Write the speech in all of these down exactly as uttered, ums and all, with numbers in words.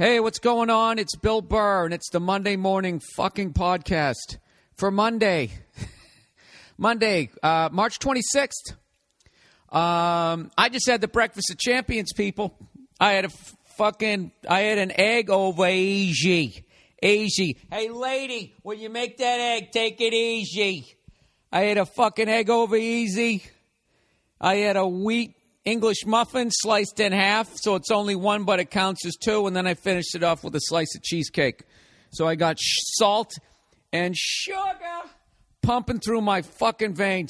Hey, what's going on? It's Bill Burr, and it's the Monday morning fucking podcast for Monday. Monday, uh, March twenty-sixth. Um, I just had the Breakfast of Champions, people. I had a f- fucking, I had an egg over easy. Easy. Hey, lady, when you make that egg, take it easy. I had a fucking egg over easy. I had a wheat English muffin sliced in half, so it's only one, but it counts as two. And then I finished it off with a slice of cheesecake. So I got sh- salt and sugar pumping through my fucking veins.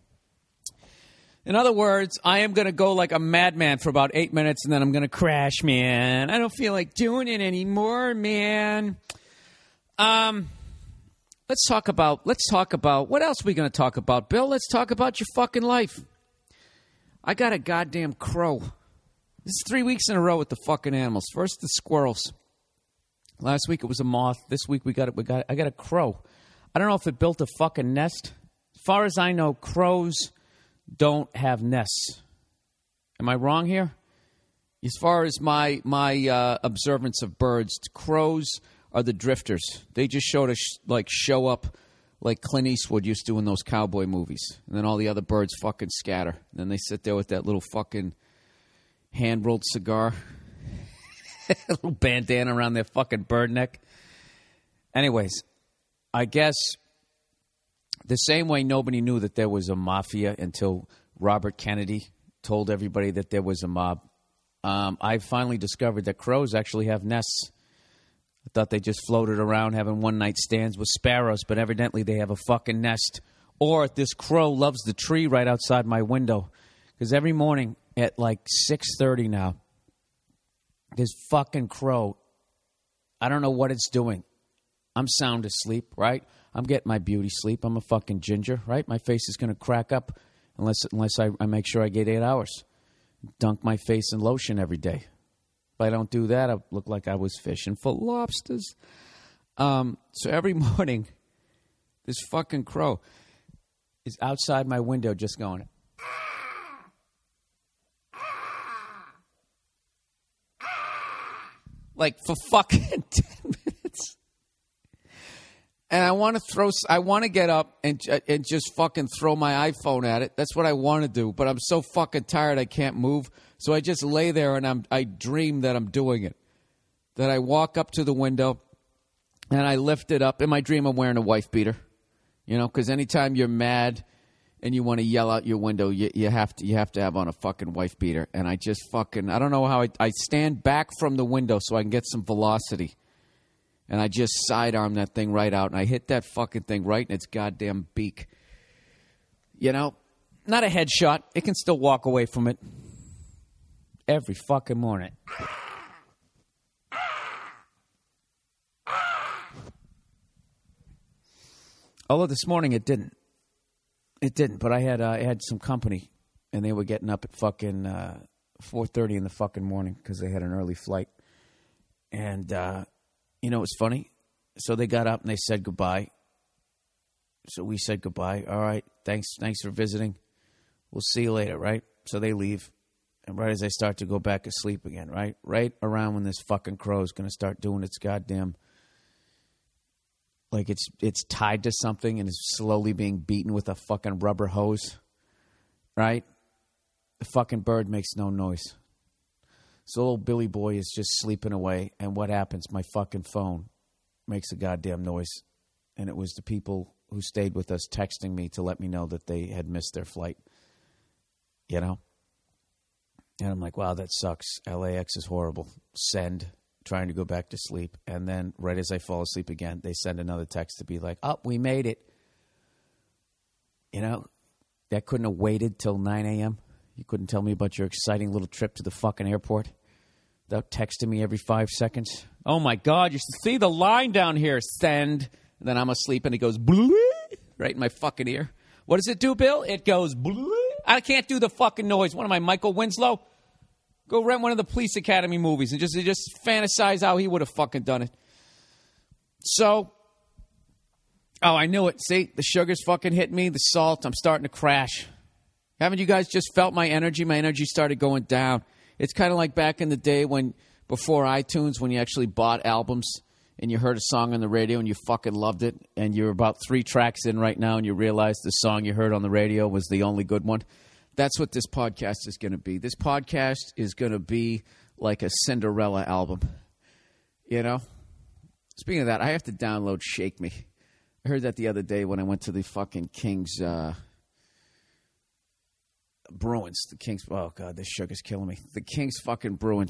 In other words, I am going to go like a madman for about eight minutes, and then I'm going to crash, man. I don't feel like doing it anymore, man. Um, let's talk about, let's talk about, what else are we going to talk about, Bill? Let's talk about your fucking life. I got a goddamn crow. This is three weeks in a row with the fucking animals. First the squirrels. Last week it was a moth. This week we got it. We got. I got a crow. I don't know if it built a fucking nest. As far as I know, crows don't have nests. Am I wrong here? As far as my my uh, observance of birds, crows are the drifters. They just show to sh- like show up. Like Clint Eastwood used to in those cowboy movies. And then all the other birds fucking scatter. And then they sit there with that little fucking hand-rolled cigar. A little bandana around their fucking bird neck. Anyways, I guess the same way nobody knew that there was a mafia until Robert Kennedy told everybody that there was a mob, um, I finally discovered that crows actually have nests. I thought they just floated around having one-night stands with sparrows, but evidently they have a fucking nest. Or this crow loves the tree right outside my window. Because every morning at like six thirty now, this fucking crow, I don't know what it's doing. I'm sound asleep, right? I'm getting my beauty sleep. I'm a fucking ginger, right? My face is going to crack up unless unless I, I make sure I get eight hours. Dunk my face in lotion every day. If I don't do that, I look like I was fishing for lobsters. Um, so every morning, this fucking crow is outside my window just going, like for fucking ten minutes. And I want to throw, I want to get up and and just fucking throw my iPhone at it. That's what I want to do. But I'm so fucking tired I can't move. So I just lay there and I'm, I dream that I'm doing it. That I walk up to the window and I lift it up. In my dream, I'm wearing a wife beater. You know, because anytime you're mad and you want to yell out your window, you, you have to you have to have on a fucking wife beater. And I just fucking, I don't know how I, I stand back from the window so I can get some velocity. And I just sidearm that thing right out. And I hit that fucking thing right in its goddamn beak. You know, not a headshot. It can still walk away from it. Every fucking morning. Although this morning it didn't. It didn't, but I had uh, I had some company, and they were getting up at fucking uh, four thirty in the fucking morning because they had an early flight. And, uh, you know, it was funny. So they got up and they said goodbye. So we said goodbye. All right, thanks, thanks for visiting. We'll see you later, right? So they leave. And right as I start to go back asleep again, right? Right around when this fucking crow is going to start doing its goddamn, like it's it's tied to something and is slowly being beaten with a fucking rubber hose, right? The fucking bird makes no noise. So little Billy boy is just sleeping away. And what happens? My fucking phone makes a goddamn noise. And it was the people who stayed with us texting me to let me know that they had missed their flight, you know? And I'm like, wow, that sucks. L A X is horrible. Send, trying to go back to sleep. And then right as I fall asleep again, they send another text to be like, oh, we made it. You know, that couldn't have waited till nine a.m. You couldn't tell me about your exciting little trip to the fucking airport without texting me every five seconds. Oh, my God, you should see the line down here. Send. And then I'm asleep and it goes right in my fucking ear. What does it do, Bill? It goes I can't do the fucking noise. What am I, Michael Winslow? Go rent one of the Police Academy movies and just just fantasize how he would have fucking done it. So, oh, I knew it. See, the sugar's fucking hitting me. The salt, I'm starting to crash. Haven't you guys just felt my energy? My energy started going down. It's kind of like back in the day when before iTunes when you actually bought albums and you heard a song on the radio and you fucking loved it, and you're about three tracks in right now and you realize the song you heard on the radio was the only good one? That's what this podcast is going to be. This podcast is going to be like a Cinderella album. You know? Speaking of that, I have to download Shake Me. I heard that the other day when I went to the fucking Kings uh, Bruins. The Kings. Oh, God, this sugar's killing me. The Kings fucking Bruins.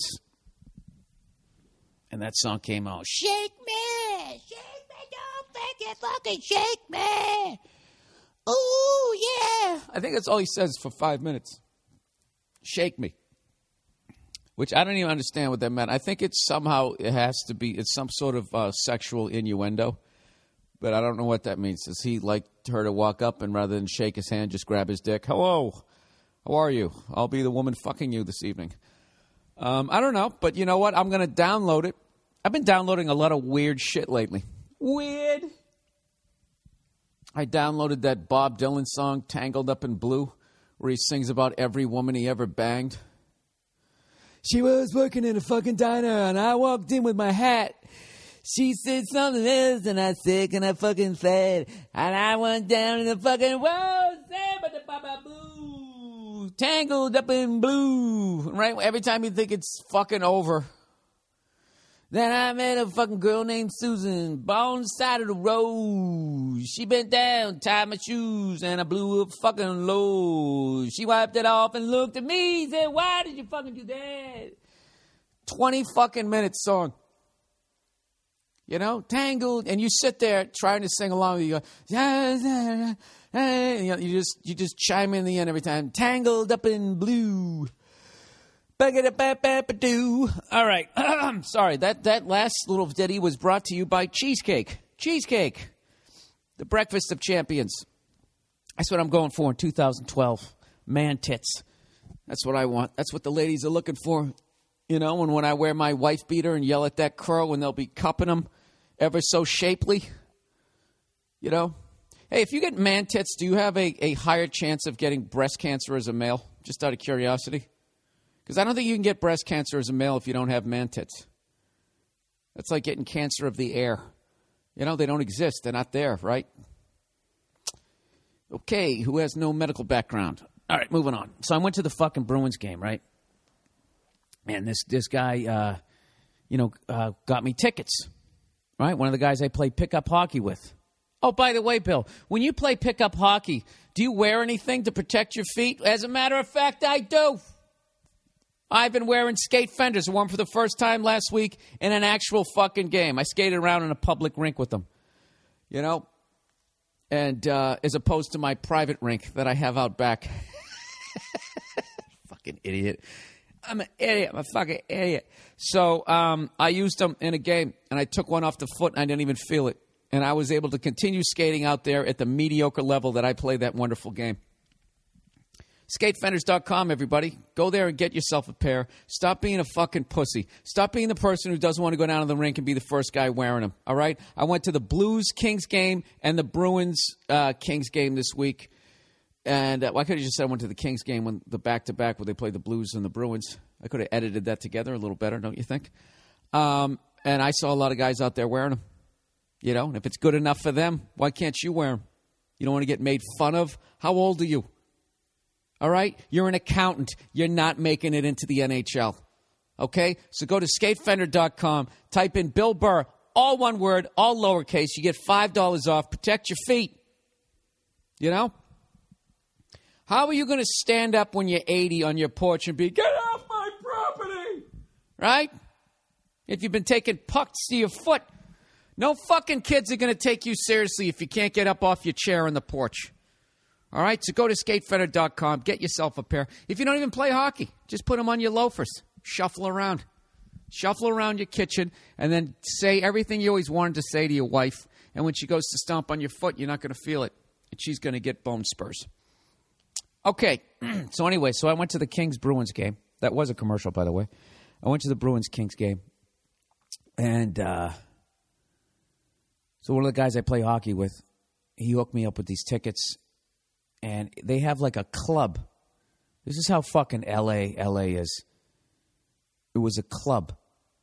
And that song came out. Shake me. Shake me. Don't think you fucking shake me. Ooh, yeah. I think that's all he says for five minutes. Shake me. Which I don't even understand what that meant. I think it's somehow, it has to be, it's some sort of uh, sexual innuendo. But I don't know what that means. Does he like her to walk up and rather than shake his hand, just grab his dick? Hello. How are you? I'll be the woman fucking you this evening. Um, I don't know. But you know what? I'm going to download it. I've been downloading a lot of weird shit lately. Weird. I downloaded that Bob Dylan song, Tangled Up in Blue, where he sings about every woman he ever banged. She was working in a fucking diner, and I walked in with my hat. She said something else, and I said, can I fucking say it? And I went down in the fucking whoa, blue, tangled up in blue. Right? Every time you think it's fucking over. Then I met a fucking girl named Susan, on the side of the road. She bent down, tied my shoes, and I blew up fucking low. She wiped it off and looked at me, said, why did you fucking do that? twenty fucking minutes song. You know, tangled, and you sit there trying to sing along. You go, yeah, yeah, yeah. You, know, you just you just chime in the end every time. Tangled up in blue. All right. Sorry, that, that last little ditty was brought to you by Cheesecake. Cheesecake, the breakfast of champions. That's what I'm going for in two thousand twelve. Man tits. That's what I want. That's what the ladies are looking for. You know, and when I wear my wife beater and yell at that curl and they'll be cupping them ever so shapely. You know. Hey, if you get man tits, do you have a, a higher chance of getting breast cancer as a male? Just out of curiosity. Because I don't think you can get breast cancer as a male if you don't have man tits. That's like getting cancer of the air. You know, they don't exist. They're not there, right? Okay, who has no medical background? All right, moving on. So I went to the fucking Bruins game, right? Man, this this guy, uh, you know, uh, got me tickets, right? One of the guys I play pickup hockey with. Oh, by the way, Bill, when you play pickup hockey, do you wear anything to protect your feet? As a matter of fact, I do. I've been wearing skate fenders. I wore them for the first time last week in an actual fucking game. I skated around in a public rink with them, you know, and uh, as opposed to my private rink that I have out back. Fucking idiot. I'm an idiot. I'm a fucking idiot. So um, I used them in a game, and I took one off the foot, and I didn't even feel it. And I was able to continue skating out there at the mediocre level that I played that wonderful game. skate fenders dot com, everybody. Go there and get yourself a pair. Stop being a fucking pussy. Stop being the person who doesn't want to go down to the rink and be the first guy wearing them, all right? I went to the Blues Kings game and the Bruins uh, Kings game this week. And uh, well, I could have just said I went to the Kings game when the back-to-back where they played the Blues and the Bruins. I could have edited that together a little better, don't you think? Um, and I saw a lot of guys out there wearing them. You know, and if it's good enough for them, why can't you wear them? You don't want to get made fun of? How old are you? All right? You're an accountant. You're not making it into the N H L. Okay? So go to skate fender dot com. Type in Bill Burr. All one word, all lowercase. You get five dollars off. Protect your feet. You know? How are you going to stand up when you're eighty on your porch and be, get off my property? Right? If you've been taking pucks to your foot. No fucking kids are going to take you seriously if you can't get up off your chair on the porch. All right, so go to skate fender dot com. Get yourself a pair. If you don't even play hockey, just put them on your loafers. Shuffle around. Shuffle around your kitchen and then say everything you always wanted to say to your wife. And when she goes to stomp on your foot, you're not going to feel it. And she's going to get bone spurs. Okay, so anyway, so I went to the Kings-Bruins game. That was a commercial, by the way. I went to the Bruins-Kings game. And uh, so one of the guys I play hockey with, he hooked me up with these tickets. And they have like a club. This is how fucking L A L A is. It was a club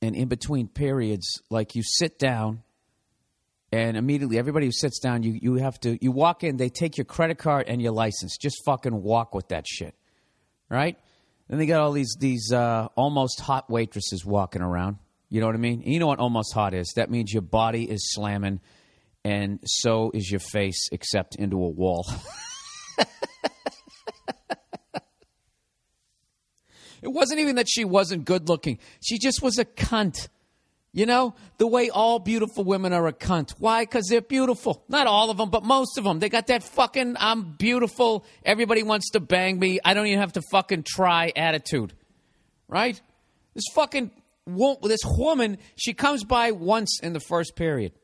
and in between periods, like you sit down, and immediately everybody who sits down, you, you have to, you walk in, they take your credit card and your license. Just fucking walk with that shit, right? Then they got all these, these uh, almost hot waitresses walking around. You know what I mean? And you know what almost hot is? That means your body is slamming, and so is your face, except into a wall. It wasn't even that she wasn't good looking. She just was a cunt. You know, the way all beautiful women are a cunt. Why? Because they're beautiful. Not all of them, but most of them. They got that fucking, I'm beautiful, everybody wants to bang me, I don't even have to fucking try attitude. Right? This fucking, this woman, she comes by once in the first period.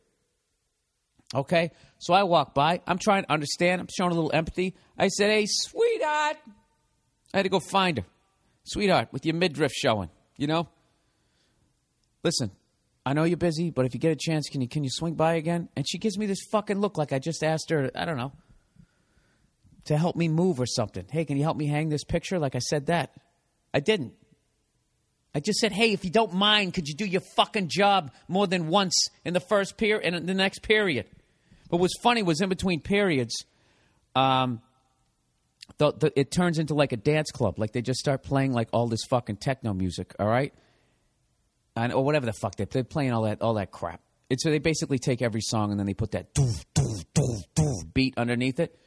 Okay? So I walk by. I'm trying to understand. I'm showing a little empathy. I said, hey, sweetheart. I had to go find her. Sweetheart, with your midriff showing, you know? Listen. I know you're busy, but if you get a chance, can you can you swing by again? And she gives me this fucking look like I just asked her, I don't know, to help me move or something. Hey, can you help me hang this picture? Like I said that. I didn't. I just said, hey, if you don't mind, could you do your fucking job more than once in the first period and in the next period? But what's funny was in between periods, um, the, the, it turns into like a dance club. Like they just start playing like all this fucking techno music, all right? And, or whatever the fuck they they're playing all that all that crap. It's so they basically take every song and then they put that doof, doof, doof, doof beat underneath it.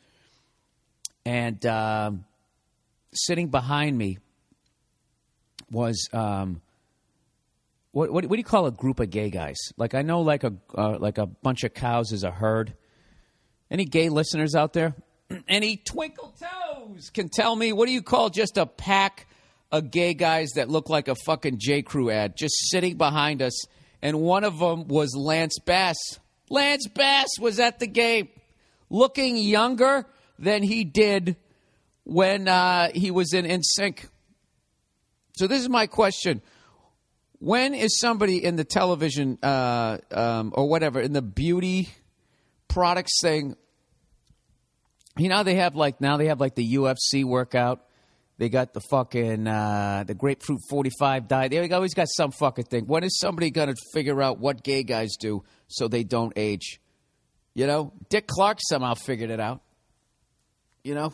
And um, sitting behind me was um, what, what what do you call a group of gay guys? Like I know like a uh, like a bunch of cows is a herd. Any gay listeners out there? Any twinkle toes can tell me what do you call just a pack of gay guys that look like a fucking J. Crew ad just sitting behind us, and one of them was Lance Bass. Lance Bass was at the game looking younger than he did when uh, he was in N Sync. So this is my question. When is somebody in the television uh, um, or whatever, in the beauty products thing, you know, they have like, now they have like the U F C workout. They got the fucking, uh, the grapefruit forty-five diet. They always got some fucking thing. When is somebody going to figure out what gay guys do so they don't age? You know? Dick Clark somehow figured it out. You know?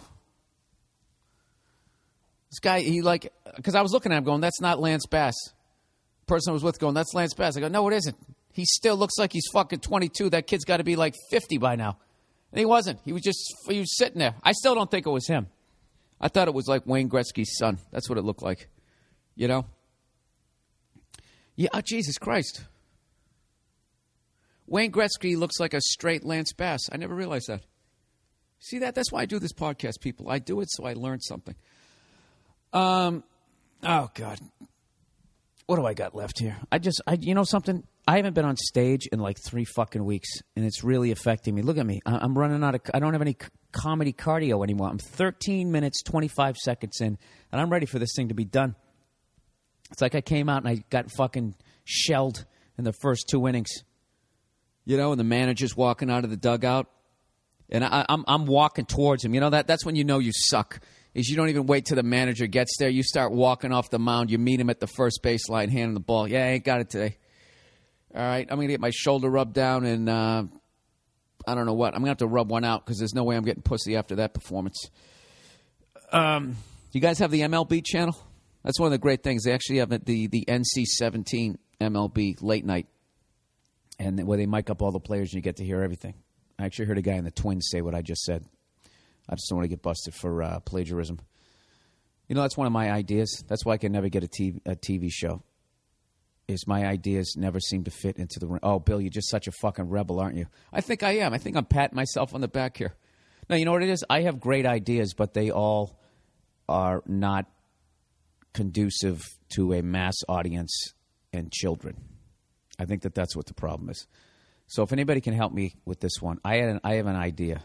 This guy, he like, because I was looking at him going, that's not Lance Bass. The person I was with going, that's Lance Bass. I go, no, it isn't. He still looks like he's fucking twenty-two. That kid's got to be like fifty by now. And he wasn't. He was just, he was sitting there. I still don't think it was him. I thought it was like Wayne Gretzky's son. That's what it looked like. You know? Yeah, oh, Jesus Christ. Wayne Gretzky looks like a straight Lance Bass. I never realized that. See that? That's why I do this podcast, people. I do it so I learn something. Um, oh, God. What do I got left here? I just, I, you know something? I haven't been on stage in like three fucking weeks, and it's really affecting me. Look at me. I, I'm running out of, I don't have any c- comedy cardio anymore. I'm thirteen minutes, twenty-five seconds in, and I'm ready for this thing to be done. It's like I came out and I got fucking shelled in the first two innings. You know, and the manager's walking out of the dugout, and I, I'm, I'm walking towards him. You know, that that's when you know you suck. Is you don't even wait till the manager gets there. You start walking off the mound. You meet him at the first baseline, handing the ball. Yeah, I ain't got it today. All right, I'm going to get my shoulder rubbed down, and uh, I don't know what. I'm going to have to rub one out because there's no way I'm getting pussy after that performance. Um, you guys have the M L B channel? That's one of the great things. They actually have the, the N C seventeen M L B late night, and where they mic up all the players and you get to hear everything. I actually heard a guy in the Twins say what I just said. I just don't want to get busted for uh, plagiarism. You know, that's one of my ideas. That's why I can never get a T V, a T V show. Is my ideas never seem to fit into the... Oh, Bill, you're just such a fucking rebel, aren't you? I think I am. I think I'm patting myself on the back here. No, you know what it is? I have great ideas, but they all are not conducive to a mass audience and children. I think that that's what the problem is. So if anybody can help me with this one, I, had an, I have an idea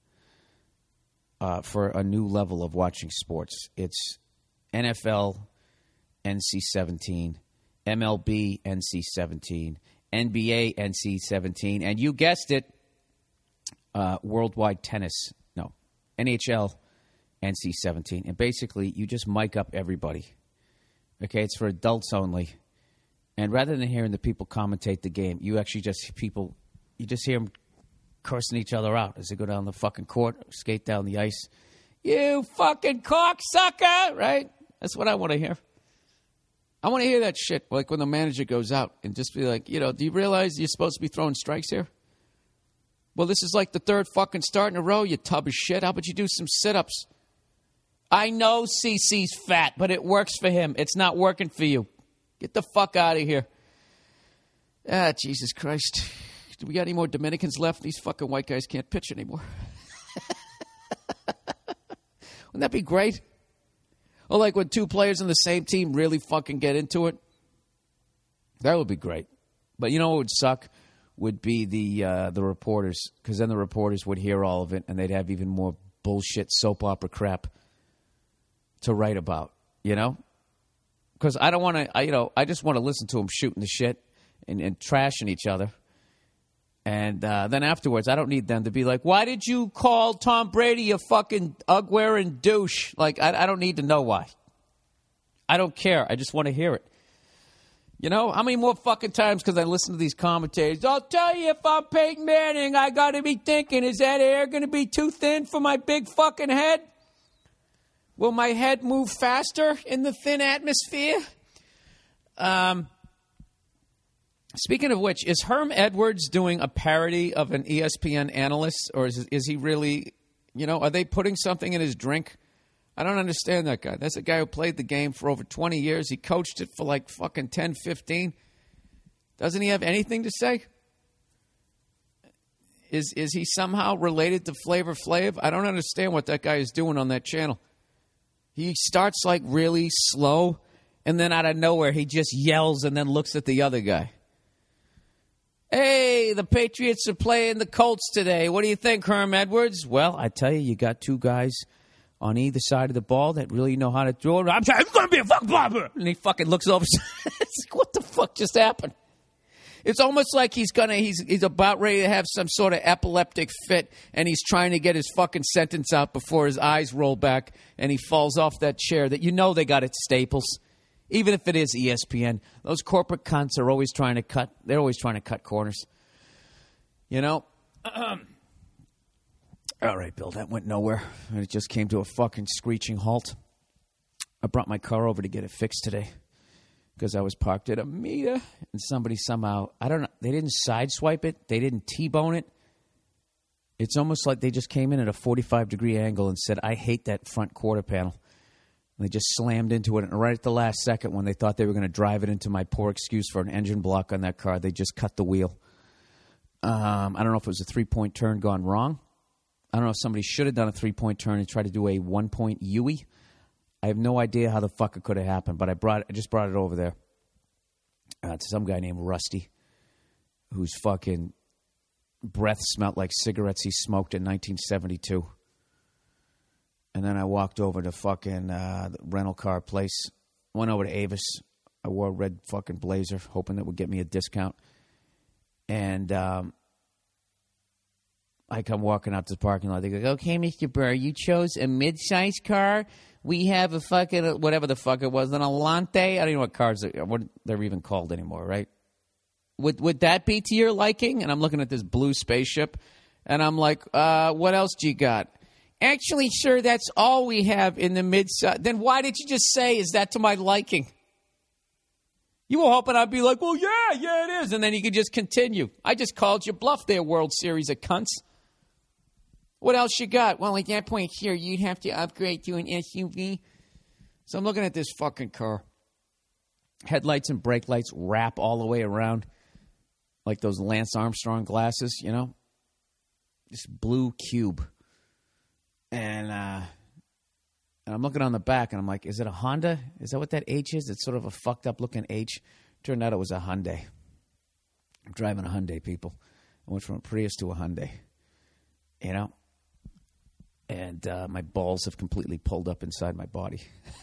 uh, for a new level of watching sports. It's N F L, N C seventeen... M L B N C seventeen, N B A N C seventeen, and you guessed it, uh, worldwide tennis, no, N H L N C seventeen. And basically, you just mic up everybody. Okay, it's for adults only. And rather than hearing the people commentate the game, you actually just people, you just hear them cursing each other out as they go down the fucking court, skate down the ice. You fucking cocksucker, right? That's what I want to hear. I want to hear that shit, like when the manager goes out and just be like, you know, do you realize you're supposed to be throwing strikes here? Well, this is like the third fucking start in a row, you tub of shit. How about you do some sit-ups? I know C C's fat, but it works for him. It's not working for you. Get the fuck out of here. Ah, Jesus Christ. Do we got any more Dominicans left? These fucking white guys can't pitch anymore. Wouldn't that be great? Or like when two players on the same team really fucking get into it. That would be great. But you know what would suck? Would be the uh, the reporters, because then the reporters would hear all of it and they'd have even more bullshit soap opera crap to write about, you know? Because I don't want to, you know, I just want to listen to them shooting the shit and, and trashing each other. And uh, then afterwards, I don't need them to be like, why did you call Tom Brady a fucking ug-wearing douche? Like, I, I don't need to know why. I don't care. I just want to hear it. You know, how many more fucking times because I listen to these commentators? I'll tell you, if I'm Peyton Manning, I got to be thinking, is that air going to be too thin for my big fucking head? Will my head move faster in the thin atmosphere? Um, speaking of which, is Herm Edwards doing a parody of an E S P N analyst? Or is, is he really, you know, are they putting something in his drink? I don't understand that guy. That's a guy who played the game for over twenty years. He coached it for like fucking ten, fifteen. Doesn't he have anything to say? Is is he somehow related to Flavor Flav? I don't understand what that guy is doing on that channel. He starts like really slow, and then out of nowhere he just yells and then looks at the other guy. Hey, the Patriots are playing the Colts today. What do you think, Herm Edwards? Well, I tell you, you got two guys on either side of the ball that really know how to throw it. I'm sorry, I'm going to be a fucking blobber. And he fucking looks over. It's like, what the fuck just happened? It's almost like he's gonna he's he's about ready to have some sort of epileptic fit, and he's trying to get his fucking sentence out before his eyes roll back and he falls off that chair that you know they got at Staples. Even if it is E S P N, those corporate cunts are always trying to cut. They're always trying to cut corners. You know. Um, all right, Bill, that went nowhere. It just came to a fucking screeching halt. I brought my car over to get it fixed today because I was parked at a meter, and somebody somehow, I don't know, they didn't sideswipe it. They didn't T-bone it. It's almost like they just came in at a forty-five degree angle and said, I hate that front quarter panel. And they just slammed into it. And right at the last second, when they thought they were going to drive it into my poor excuse for an engine block on that car, they just cut the wheel. Um, I don't know if it was a three-point turn gone wrong. I don't know if somebody should have done a three-point turn and tried to do a one-point U-ey. I have no idea how the fuck it could have happened, but I brought I just brought it over there uh, to some guy named Rusty, whose fucking breath smelled like cigarettes he smoked in nineteen seventy-two. And then I walked over to fucking uh, the rental car place, went over to Avis. I wore a red fucking blazer, hoping that would get me a discount. And um, I come walking out to the parking lot. They go, okay, Mister Burr, you chose a mid-sized car. We have a fucking, whatever the fuck it was, an Alante. I don't know what cars are, what they're even called anymore, right? Would would that be to your liking? And I'm looking at this blue spaceship, and I'm like, uh, what else do you got? Actually, sir, that's all we have in the mid-size. Then why did you just say, is that to my liking? You were hoping I'd be like, well, yeah, yeah, it is. And then you could just continue. I just called you bluff there, World Series of cunts. What else you got? Well, at that point, sure, you'd have to upgrade to an S U V. So I'm looking at this fucking car. Headlights and brake lights wrap all the way around. Like those Lance Armstrong glasses, you know? This blue cube. And, uh, and I'm looking on the back, and I'm like, is it a Honda? Is that what that H is? It's sort of a fucked up looking H. Turned out it was a Hyundai. I'm driving a Hyundai, people. I went from a Prius to a Hyundai. You know? And uh, my balls have completely pulled up inside my body.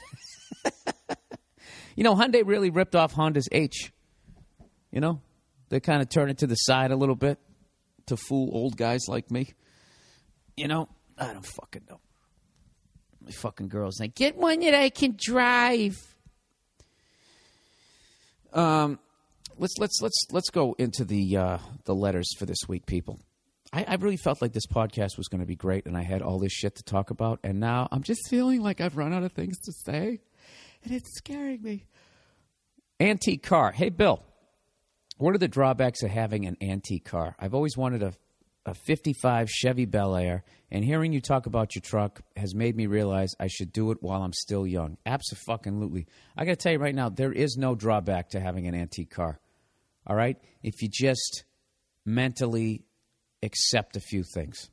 You know, Hyundai really ripped off Honda's H. You know? They kind of turned it to the side a little bit to fool old guys like me. You know? I don't fucking know. My fucking girl's like, get one that I can drive. Um, let's let's let's let's go into the uh, the letters for this week, people. I, I really felt like this podcast was going to be great, and I had all this shit to talk about, and now I'm just feeling like I've run out of things to say, and it's scaring me. Antique car. Hey, Bill, what are the drawbacks of having an antique car? I've always wanted a, a fifty-five Chevy Bel Air, and hearing you talk about your truck has made me realize I should do it while I'm still young. Abso-fucking-lutely. I got to tell you right now, there is no drawback to having an antique car. All right? If you just mentally accept a few things.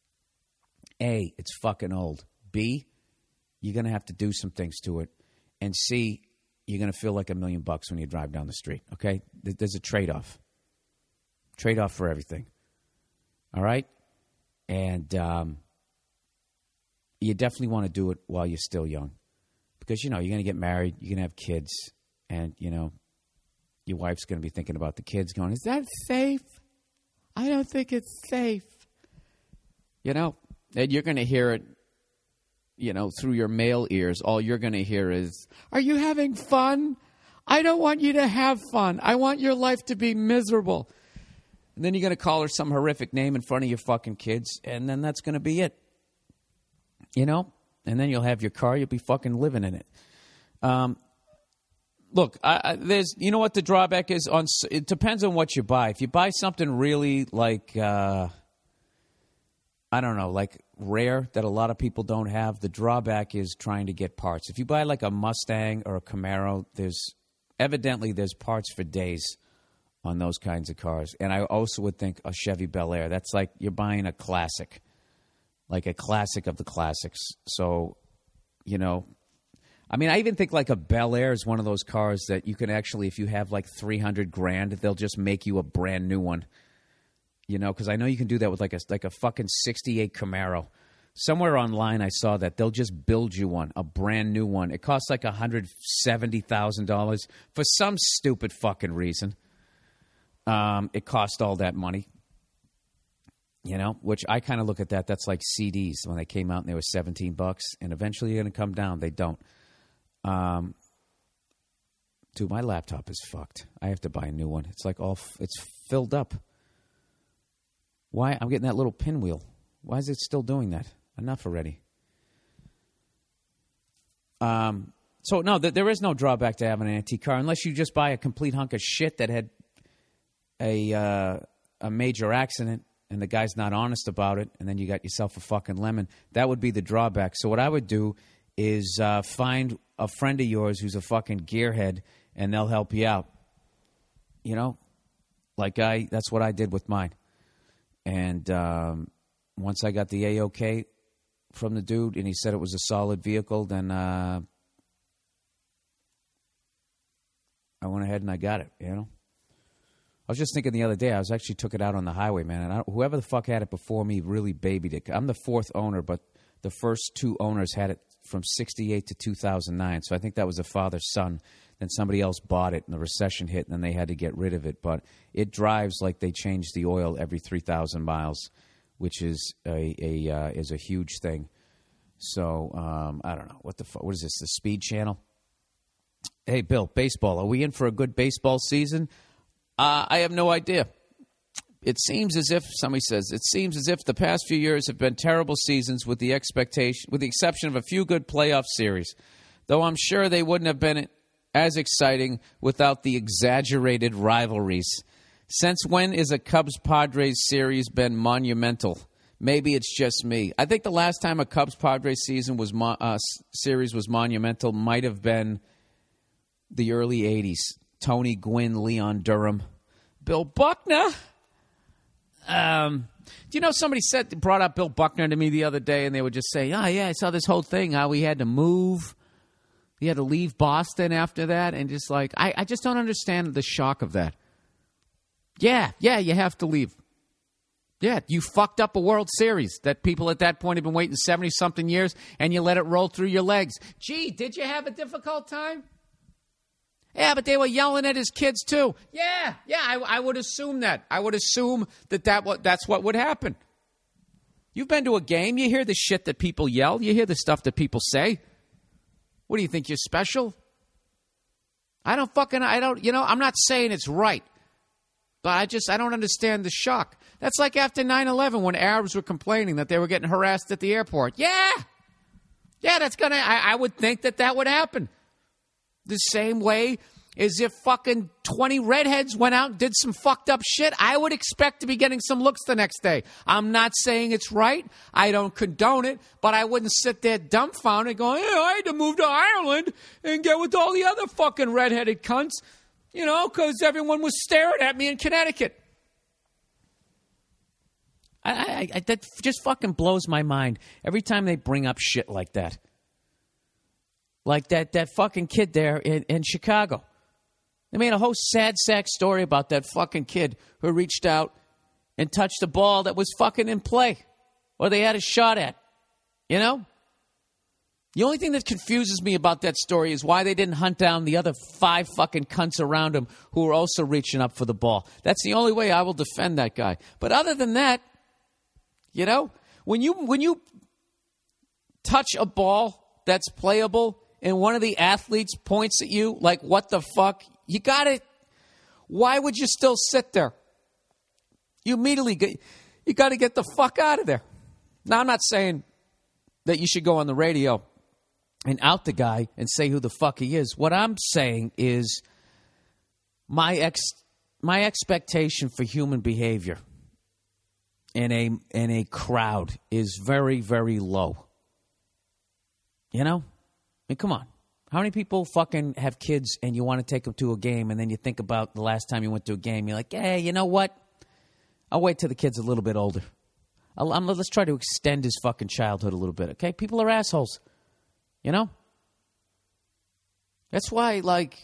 A, it's fucking old. B, you're going to have to do some things to it. And C, you're going to feel like a million bucks when you drive down the street, okay? There's a trade-off. Trade-off for everything. All right? And um, you definitely want to do it while you're still young. Because, you know, you're going to get married, you're going to have kids, and, you know, your wife's going to be thinking about the kids going, is that safe? I don't think it's safe. You know, and you're going to hear it, you know, through your male ears. All you're going to hear is, are you having fun? I don't want you to have fun. I want your life to be miserable. And then you're going to call her some horrific name in front of your fucking kids, and then that's going to be it. You know? And then you'll have your car. You'll be fucking living in it. Um, look, I, I, there's, you know what the drawback is? On it depends on what you buy. If you buy something really like, uh, I don't know, like rare that a lot of people don't have, the drawback is trying to get parts. If you buy like a Mustang or a Camaro, there's evidently there's parts for days on those kinds of cars. And I also would think a Chevy Bel Air. That's like you're buying a classic, like a classic of the classics. So, you know, I mean, I even think like a Bel Air is one of those cars that you can actually, if you have like three hundred grand, they'll just make you a brand new one. You know, because I know you can do that with like a like a fucking sixty-eight Camaro. Somewhere online I saw that they'll just build you one, a brand new one. It costs like one hundred seventy thousand dollars for some stupid fucking reason. Um, it cost all that money. You know, which I kind of look at that. That's like C Ds when they came out and they were seventeen bucks, and eventually they're going to come down. They don't. Um, dude, my laptop is fucked. I have to buy a new one. It's like all, f- it's filled up. Why? I'm getting that little pinwheel. Why is it still doing that? Enough already. Um, so, no, th- there is no drawback to having an antique car unless you just buy a complete hunk of shit that had a uh, a major accident and the guy's not honest about it, and then you got yourself a fucking lemon. That would be the drawback. So what I would do is uh, find a friend of yours who's a fucking gearhead, and they'll help you out. You know? Like I, that's what I did with mine. And um, once I got the A-OK from the dude, and he said it was a solid vehicle, then uh, I went ahead and I got it, you know? I was just thinking the other day, I was actually took it out on the highway, man, and I, whoever the fuck had it before me really babied it. I'm the fourth owner, but the first two owners had it from sixty-eight to two thousand nine, so I think that was a father-son. Then somebody else bought it, and the recession hit, and then they had to get rid of it. But it drives like they change the oil every three thousand miles, which is a, a uh, is a huge thing. So um, I don't know what the fu- what is this? The Speed Channel? Hey, Bill, baseball. Are we in for a good baseball season? Uh, I have no idea. It seems as if somebody says it seems as if the past few years have been terrible seasons, with the expectation, with the exception of a few good playoff series. Though I'm sure they wouldn't have been as exciting without the exaggerated rivalries. Since when is a Cubs-Padres series been monumental? Maybe it's just me. I think the last time a Cubs-Padres season was mo- uh, series was monumental might have been the early eighties. Tony Gwynn, Leon Durham, Bill Buckner. Um, do you know somebody said brought up Bill Buckner to me the other day, and they were just saying, "Oh yeah, I saw this whole thing how we had to move." He had to leave Boston after that, and just like, I, I just don't understand the shock of that. Yeah, yeah, you have to leave. Yeah, you fucked up a World Series that people at that point have been waiting seventy-something years, and you let it roll through your legs. Gee, did you have a difficult time? Yeah, but they were yelling at his kids, too. Yeah, yeah, I, I would assume that. I would assume that, that what, that's what would happen. You've been to a game. You hear the shit that people yell. You hear the stuff that people say. What do you think, you're special? I don't fucking, I don't, you know, I'm not saying it's right. But I just, I don't understand the shock. That's like after nine eleven when Arabs were complaining that they were getting harassed at the airport. Yeah. Yeah, that's going to, I would think that that would happen. The same way as if fucking twenty redheads went out and did some fucked up shit, I would expect to be getting some looks the next day. I'm not saying it's right. I don't condone it, but I wouldn't sit there dumbfounded going, yeah, I had to move to Ireland and get with all the other fucking redheaded cunts, you know, because everyone was staring at me in Connecticut. I, I, I, that just fucking blows my mind every time they bring up shit like that. Like that, that fucking kid there in, in Chicago. They made a whole sad sack story about that fucking kid who reached out and touched a ball that was fucking in play or they had a shot at. You know? The only thing that confuses me about that story is why they didn't hunt down the other five fucking cunts around him who were also reaching up for the ball. That's the only way I will defend that guy. But other than that, you know, when you when you touch a ball that's playable and one of the athletes points at you like, what the fuck? You got to, why would you still sit there? You immediately get, you got to get the fuck out of there. Now, I'm not saying that you should go on the radio and out the guy and say who the fuck he is. What I'm saying is my ex, my expectation for human behavior in a in a crowd is very, very low. You know? I mean, come on. How many people fucking have kids and you want to take them to a game and then you think about the last time you went to a game, you're like, hey, you know what? I'll wait till the kid's a little bit older. I'll, I'm, let's try to extend his fucking childhood a little bit, okay? People are assholes, you know? That's why, like,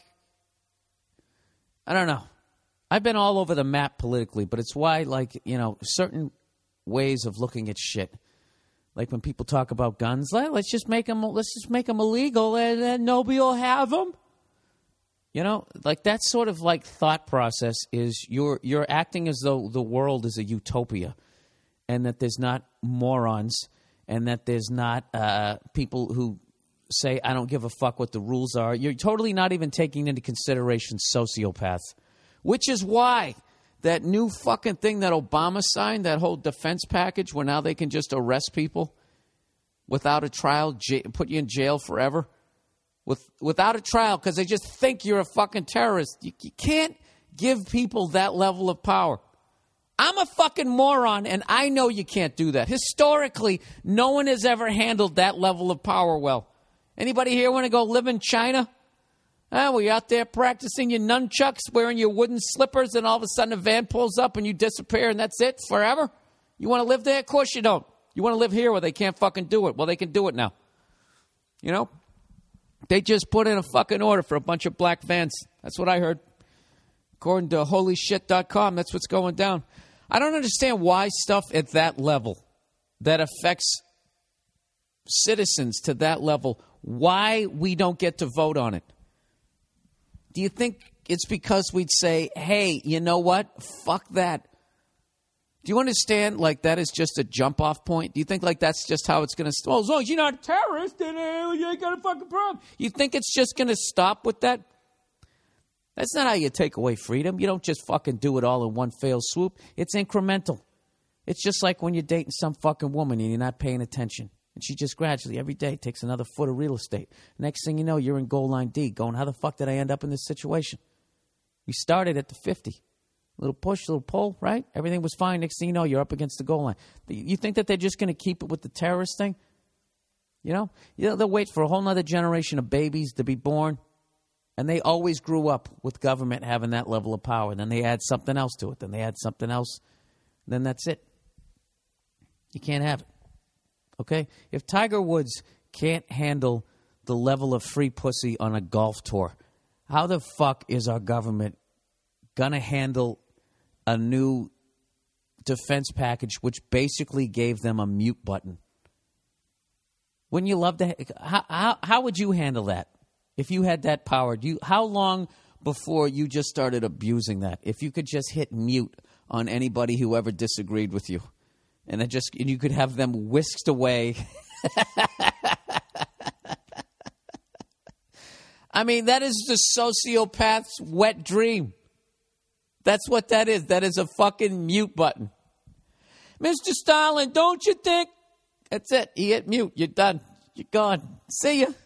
I don't know. I've been all over the map politically, but it's why, like, you know, certain ways of looking at shit. Like when people talk about guns, let's just make them, let's just make them illegal, and then nobody will have them. You know, like that sort of like thought process is you're you're acting as though the world is a utopia, and that there's not morons, and that there's not uh, people who say I don't give a fuck what the rules are. You're totally not even taking into consideration sociopaths, which is why that new fucking thing that Obama signed, that whole defense package where now they can just arrest people without a trial, j- put you in jail forever, with without a trial because they just think you're a fucking terrorist. You, you can't give people that level of power. I'm a fucking moron, and I know you can't do that. Historically, no one has ever handled that level of power well. Anybody here want to go live in China? Oh, well, you're out there practicing your nunchucks, wearing your wooden slippers, and all of a sudden a van pulls up and you disappear and that's it forever? You want to live there? Of course you don't. You want to live here where they can't fucking do it. Well, they can do it now. You know? They just put in a fucking order for a bunch of black vans. That's what I heard. According to holy shit dot com, that's what's going down. I don't understand why stuff at that level that affects citizens to that level, why we don't get to vote on it. Do you think it's because we'd say, hey, you know what? Fuck that. Do you understand, like, that is just a jump-off point? Do you think, like, that's just how it's going to – well, as long as you're not a terrorist, then uh, you ain't got a fucking problem. You think it's just going to stop with that? That's not how you take away freedom. You don't just fucking do it all in one fell swoop. It's incremental. It's just like when you're dating some fucking woman and you're not paying attention. And she just gradually, every day, takes another foot of real estate. Next thing you know, you're in goal line D going, how the fuck did I end up in this situation? We started at the fifty. A little push, a little pull, right? Everything was fine. Next thing you know, you're up against the goal line. You think that they're just going to keep it with the terrorist thing? You know? You know, they'll wait for a whole other generation of babies to be born. And they always grew up with government having that level of power. And then they add something else to it. Then they add something else. Then that's it. You can't have it. Okay? If Tiger Woods can't handle the level of free pussy on a golf tour, how the fuck is our government going to handle a new defense package which basically gave them a mute button? Wouldn't you love to? How, how, how would you handle that if you had that power? Do you, how long before you just started abusing that? If you could just hit mute on anybody who ever disagreed with you. And it just and you could have them whisked away. I mean, that is the sociopath's wet dream. That's what that is. That is a fucking mute button. Mister Stalin, don't you think? That's it. You hit mute. You're done. You're gone. See ya.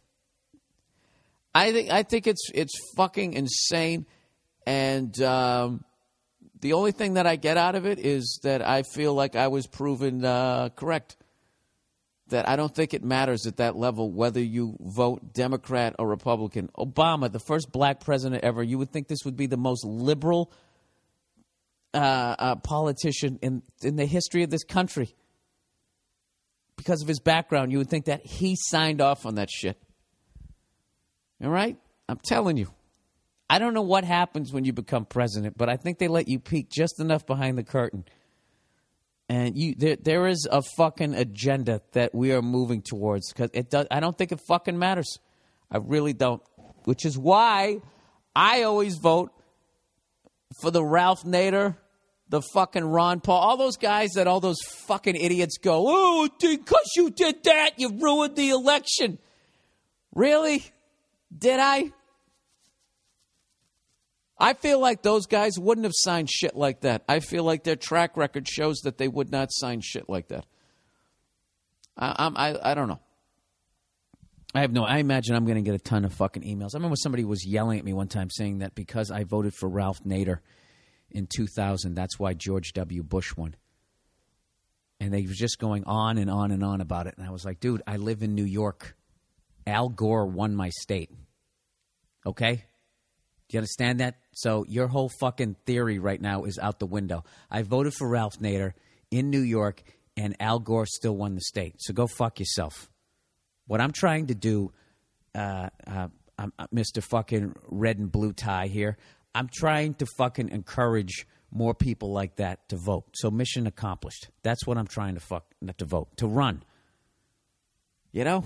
I think I think it's it's fucking insane, and um, the only thing that I get out of it is that I feel like I was proven uh, correct. That I don't think it matters at that level whether you vote Democrat or Republican. Obama, the first black president ever, you would think this would be the most liberal uh, uh, politician in, in the history of this country. Because of his background, you would think that he signed off on that shit. All right? I'm telling you. I don't know what happens when you become president, but I think they let you peek just enough behind the curtain. And you, there, there is a fucking agenda that we are moving towards. Because it does. I don't think it fucking matters. I really don't. Which is why I always vote for the Ralph Nader, the fucking Ron Paul, all those guys that all those fucking idiots go, oh, because you did that, you ruined the election. Really? Did I? I feel like those guys wouldn't have signed shit like that. I feel like their track record shows that they would not sign shit like that. I, I'm, I, I don't know. I have no. I imagine I'm going to get a ton of fucking emails. I remember somebody was yelling at me one time saying that because I voted for Ralph Nader in two thousand, that's why George W. Bush won. And they were just going on and on and on about it. And I was like, dude, I live in New York. Al Gore won my state. Okay? Do you understand that? So your whole fucking theory right now is out the window. I voted for Ralph Nader in New York, and Al Gore still won the state. So go fuck yourself. What I'm trying to do, uh, uh, uh, Mister fucking red and blue tie here, I'm trying to fucking encourage more people like that to vote. So mission accomplished. That's what I'm trying to fuck, not to vote, to run. You know?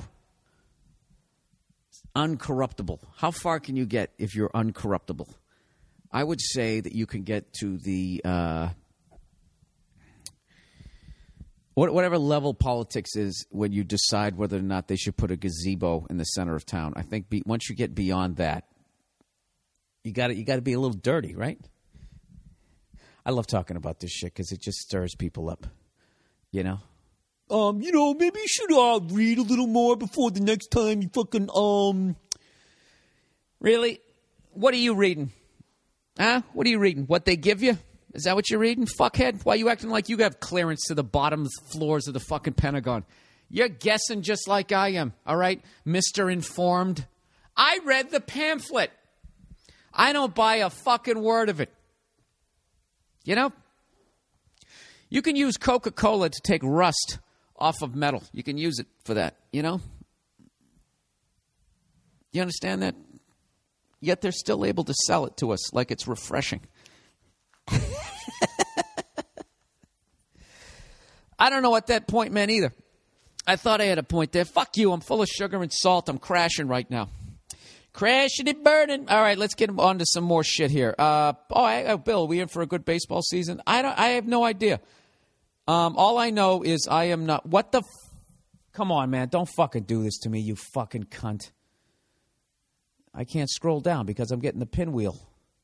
Uncorruptible. How far can you get if you're uncorruptible? I would say that you can get to the uh, whatever level politics is when you decide whether or not they should put a gazebo in the center of town. I think be, once you get beyond that, you got you got to be a little dirty, right? I love talking about this shit because it just stirs people up, you know. Um, you know, maybe you should uh, read a little more before the next time you fucking, um... Really? What are you reading? Huh? What are you reading? What they give you? Is that what you're reading? Fuckhead? Why are you acting like you have clearance to the bottom floors of the fucking Pentagon? You're guessing just like I am, all right? Mister Informed. I read the pamphlet. I don't buy a fucking word of it. You know? You can use Coca-Cola to take rust off of metal. You can use it for that, you know? You understand that? Yet they're still able to sell it to us like it's refreshing. I don't know what that point meant either. I thought I had a point there. Fuck you. I'm full of sugar and salt. I'm crashing right now. Crashing and burning. All right, let's get on to some more shit here. Uh, oh, I, oh, Bill, are we in for a good baseball season? I don't. I have no idea. Um, all I know is I am not. What the? F- Come on, man! Don't fucking do this to me, you fucking cunt. I can't scroll down because I'm getting the pinwheel.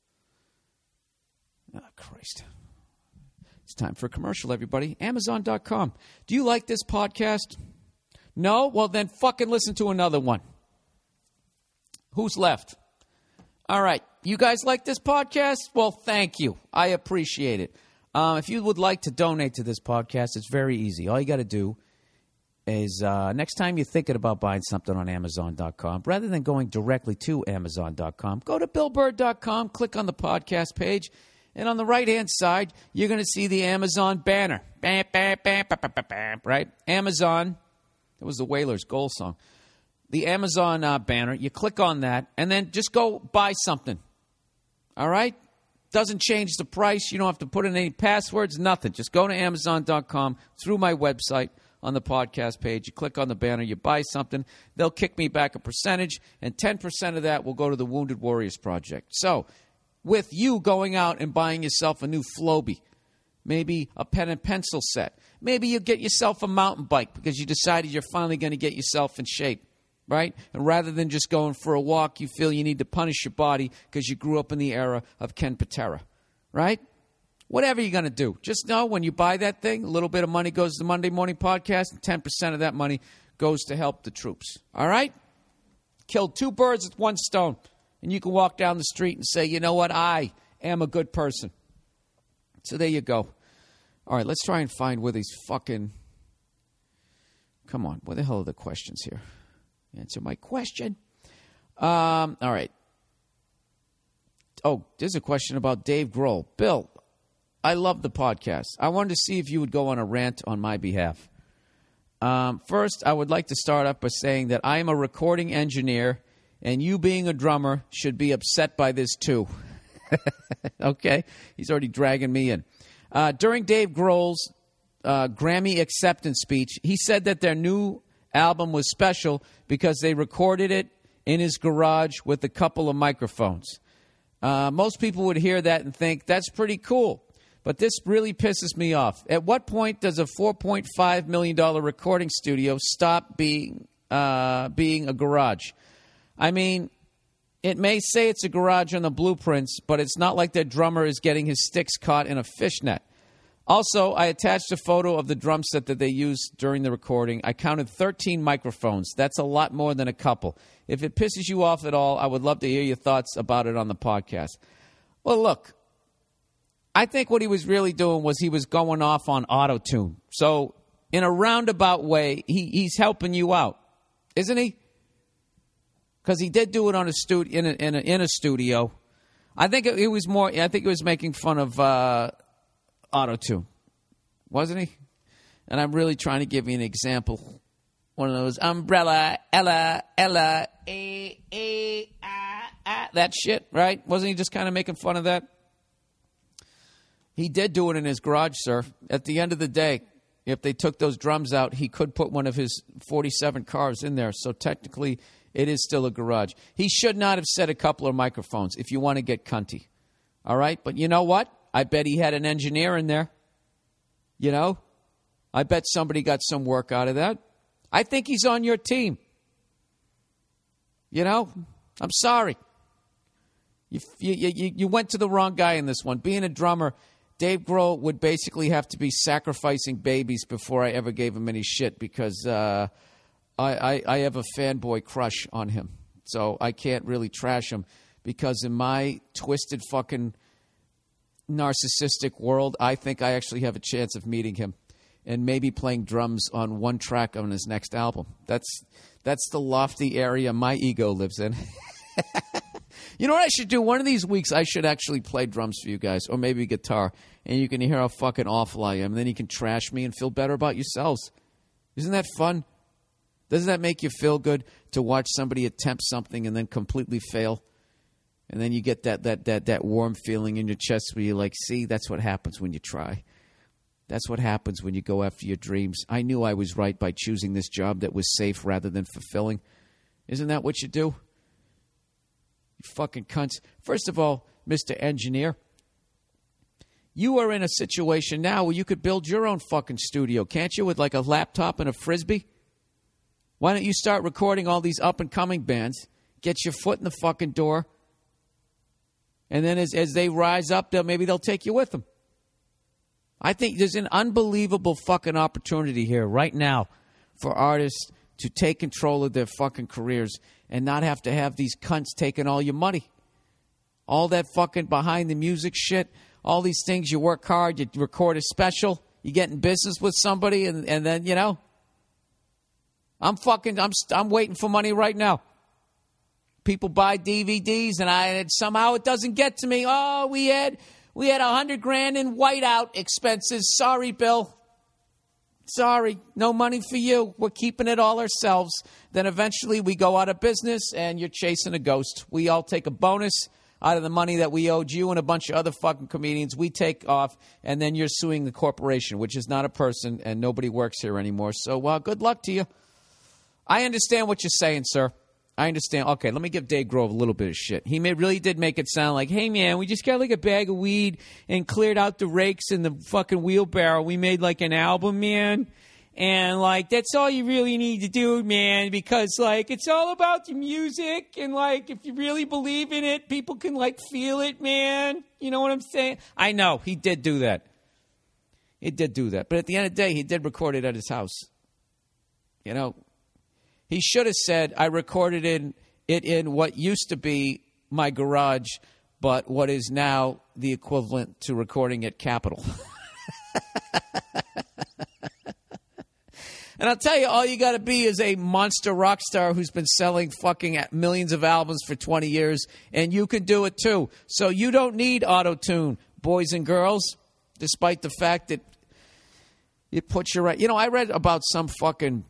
Oh, Christ! It's time for a commercial, everybody. Amazon dot com. Do you like this podcast? No? Well, then fucking listen to another one. Who's left? All right. You guys like this podcast? Well, thank you. I appreciate it. Um, if you would like to donate to this podcast, it's very easy. All you got to do is uh, next time you're thinking about buying something on Amazon dot com, rather than going directly to Amazon dot com, go to Bill Burr dot com, click on the podcast page, and on the right-hand side, you're going to see the Amazon banner. Bam, bam, bam, bam, bam, bam, right? Amazon. It was the Wailers' goal song. The Amazon uh, banner. You click on that, and then just go buy something. All right? Doesn't change the price. You don't have to put in any passwords, nothing. Just go to Amazon dot com through my website on the podcast page. You click on the banner, you buy something. They'll kick me back a percentage, and ten percent of that will go to the Wounded Warriors Project. So with you going out and buying yourself a new Flowbee, maybe a pen and pencil set, maybe you get yourself a mountain bike because you decided you're finally going to get yourself in shape. right? And rather than just going for a walk, you feel you need to punish your body because you grew up in the era of Ken Patera, right? Whatever you're going to do, just know when you buy that thing, a little bit of money goes to the Monday Morning Podcast, and ten percent of that money goes to help the troops, all right? Killed two birds with one stone. And you can walk down the street and say, you know what, I am a good person. So there you go. All right, let's try and find where these fucking... Come on, where the hell are the questions here? Answer my question. Um, all right. Oh, there's a question about Dave Grohl. Bill, I love the podcast. I wanted to see if you would go on a rant on my behalf. Um, first, I would like to start up by saying that I am a recording engineer, and you being a drummer should be upset by this too. Okay? He's already dragging me in. Uh, during Dave Grohl's uh, Grammy acceptance speech, he said that their new album was special because they recorded it in his garage with a couple of microphones. Uh, most people would hear that and think, that's pretty cool. But this really pisses me off. At what point does a four point five million dollars recording studio stop being uh, being a garage? I mean, it may say it's a garage on the blueprints, but it's not like their drummer is getting his sticks caught in a fishnet. Also, I attached a photo of the drum set that they used during the recording. I counted thirteen microphones. That's a lot more than a couple. If it pisses you off at all, I would love to hear your thoughts about it on the podcast. Well, look, I think what he was really doing was he was going off on auto-tune. So in a roundabout way, he, he's helping you out, isn't he? Because he did do it on a stu- in, a, in, a, in a studio. I think it, it was more, I think it was making fun of uh, auto-tune, wasn't he? And I'm really trying to give you an example. One of those umbrella, Ella, Ella, A, A, ah, ah, that shit, right? Wasn't he just kind of making fun of that? He did do it in his garage, sir. At the end of the day, if they took those drums out, he could put one of his forty-seven cars in there. So technically, it is still a garage. He should not have said a couple of microphones if you want to get cunty. All right? But you know what? I bet he had an engineer in there. You know? I bet somebody got some work out of that. I think he's on your team. You know? I'm sorry. You, you, you, you went to the wrong guy in this one. Being a drummer, Dave Grohl would basically have to be sacrificing babies before I ever gave him any shit because uh, I, I, I have a fanboy crush on him. So I can't really trash him because in my twisted fucking narcissistic world, I think I actually have a chance of meeting him and maybe playing drums on one track on his next album. That's that's the lofty area my ego lives in. You know what I should do? One of these weeks, I should actually play drums for you guys, or maybe guitar, and you can hear how fucking awful I am, and then you can trash me and feel better about yourselves. Isn't that fun? Doesn't that make you feel good to watch somebody attempt something and then completely fail? And then you get that that that that warm feeling in your chest where you're like, see, that's what happens when you try. That's what happens when you go after your dreams. I knew I was right by choosing this job that was safe rather than fulfilling. Isn't that what you do? You fucking cunts. First of all, Mister Engineer, you are in a situation now where you could build your own fucking studio, can't you, with like a laptop and a Frisbee? Why don't you start recording all these up-and-coming bands, get your foot in the fucking door, and then as, as they rise up, they'll, maybe they'll take you with them. I think there's an unbelievable fucking opportunity here right now for artists to take control of their fucking careers and not have to have these cunts taking all your money. All that fucking behind the music shit, all these things, you work hard, you record a special, you get in business with somebody, and, and then, you know, I'm fucking, I'm, I'm waiting for money right now. People buy D V Ds, and I and somehow it doesn't get to me. Oh, we had... We had a hundred grand in whiteout expenses. Sorry, Bill. Sorry. No money for you. We're keeping it all ourselves. Then eventually we go out of business and you're chasing a ghost. We all take a bonus out of the money that we owed you and a bunch of other fucking comedians. We take off and then you're suing the corporation, which is not a person and nobody works here anymore. So, well, good luck to you. I understand what you're saying, sir. I understand. Okay, let me give Dave Grohl a little bit of shit. He may, really did make it sound like, hey, man, we just got like a bag of weed and cleared out the rakes in the fucking wheelbarrow. We made like an album, man. And, like, that's all you really need to do, man, because, like, it's all about the music. And, like, if you really believe in it, people can, like, feel it, man. You know what I'm saying? I know. He did do that. He did do that. But at the end of the day, he did record it at his house. You know, he should have said, I recorded in, it in what used to be my garage, but what is now the equivalent to recording at Capitol. And I'll tell you, all you got to be is a monster rock star who's been selling fucking millions of albums for twenty years, and you can do it too. So you don't need auto-tune, boys and girls, despite the fact that it puts you right. You know, I read about some fucking,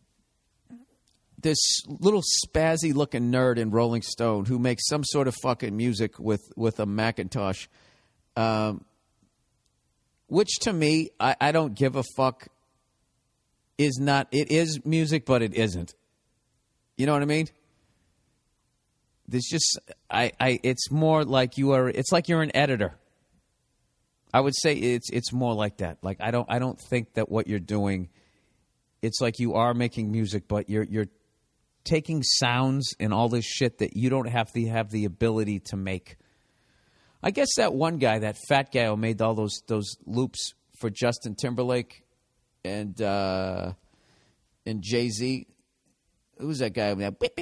this little spazzy-looking nerd in Rolling Stone who makes some sort of fucking music with, with a Macintosh, um, which to me, I, I don't give a fuck. Is not, it is music, but it isn't. You know what I mean? There's just, I, I, it's more like you are, it's like you're an editor. I would say it's, it's more like that. Like, I don't, I don't think that what you're doing, it's like you are making music, but you're, you're taking sounds and all this shit that you don't have to have the ability to make. I guess that one guy, that fat guy who made all those, those loops for Justin Timberlake, And uh, and Jay-Z, who's that guy?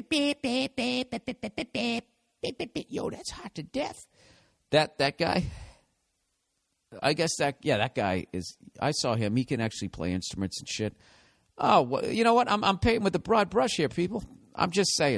Yo, that's hot to death. That that guy. I guess that yeah, that guy is. I saw him. He can actually play instruments and shit. Oh, well, you know what? I'm I'm painting with a broad brush here, people. I'm just saying.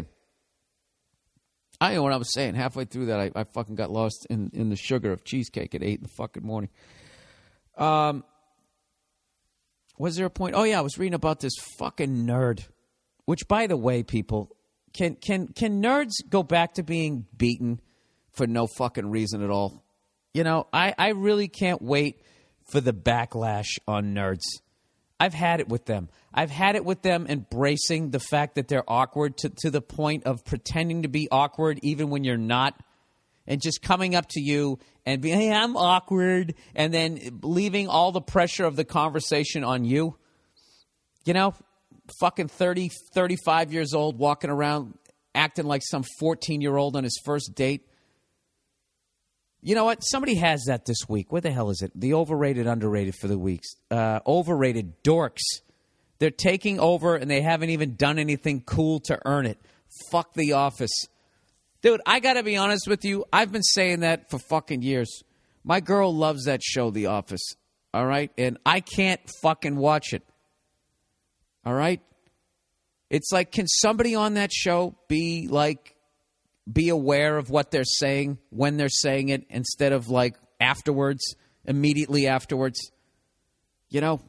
I know what I was saying. Halfway through that, I, I fucking got lost in, in the sugar of cheesecake at eight in the fucking morning. Um. Was there a point? Oh, yeah, I was reading about this fucking nerd. Which, by the way, people, can can can nerds go back to being beaten for no fucking reason at all? You know, I, I really can't wait for the backlash on nerds. I've had it with them. I've had it with them embracing the fact that they're awkward to, to the point of pretending to be awkward even when you're not. And just coming up to you and being, hey, I'm awkward, and then leaving all the pressure of the conversation on you. You know, fucking thirty, thirty-five years old, walking around acting like some fourteen-year-old on his first date. You know what? Somebody has that this week. Where the hell is it? The overrated, underrated for the weeks. Uh, overrated dorks. They're taking over, and they haven't even done anything cool to earn it. Fuck The Office. Dude, I got to be honest with you. I've been saying that for fucking years. My girl loves that show, The Office. All right? And I can't fucking watch it. All right? It's like, can somebody on that show be like, be aware of what they're saying when they're saying it instead of like afterwards, immediately afterwards? You know?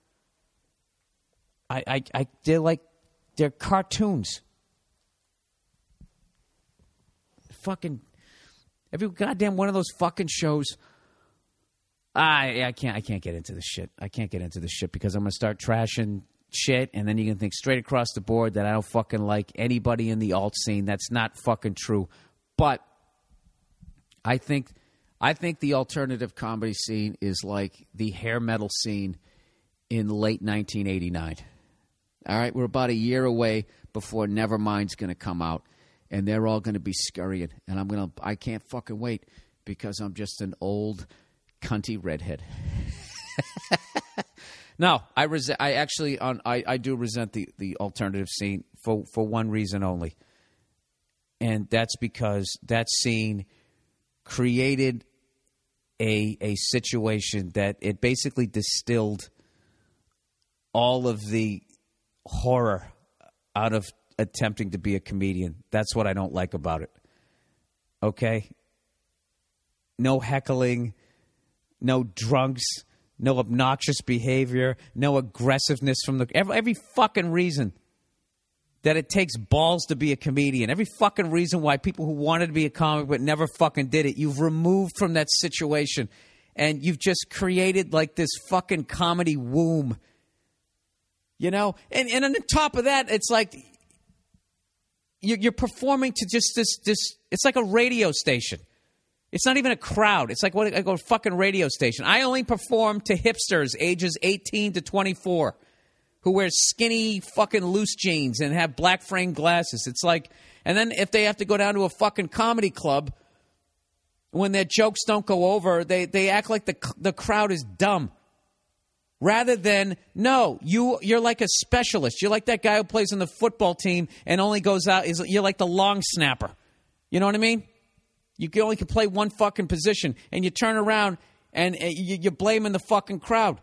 I, I, I they're like, they're cartoons. Fucking every goddamn one of those fucking shows. I I can't I can't get into this shit. I can't get into this shit because I'm gonna start trashing shit, and then you can think straight across the board that I don't fucking like anybody in the alt scene. That's not fucking true. But I think I think the alternative comedy scene is like the hair metal scene in late nineteen eighty-nine. All right, we're about a year away before Nevermind's gonna come out. And they're all going to be scurrying. And I'm going to, I can't fucking wait because I'm just an old, cunty redhead. No, I resent, I actually, on, I, I do resent the, the alternative scene for, for one reason only. And that's because that scene created a, a situation that it basically distilled all of the horror out of attempting to be a comedian. That's what I don't like about it. Okay? No heckling, no drunks, no obnoxious behavior, no aggressiveness from the every, every fucking reason that it takes balls to be a comedian. Every fucking reason why people who wanted to be a comic but never fucking did it, you've removed from that situation. And you've just created like this fucking comedy womb. You know? And and on the top of that, it's like you're performing to just this, this, it's like a radio station. It's not even a crowd. It's like what I go fucking radio station. I only perform to hipsters ages eighteen to twenty-four. who wear skinny fucking loose jeans and have black framed glasses. It's like, and then if they have to go down to a fucking comedy club, when their jokes don't go over, they, they act like the the crowd is dumb. Rather than, no, you, you're like a specialist. You're like that guy who plays on the football team and only goes out, is you're like the long snapper. You know what I mean? You can only can play one fucking position, and you turn around and, and you, you're blaming the fucking crowd.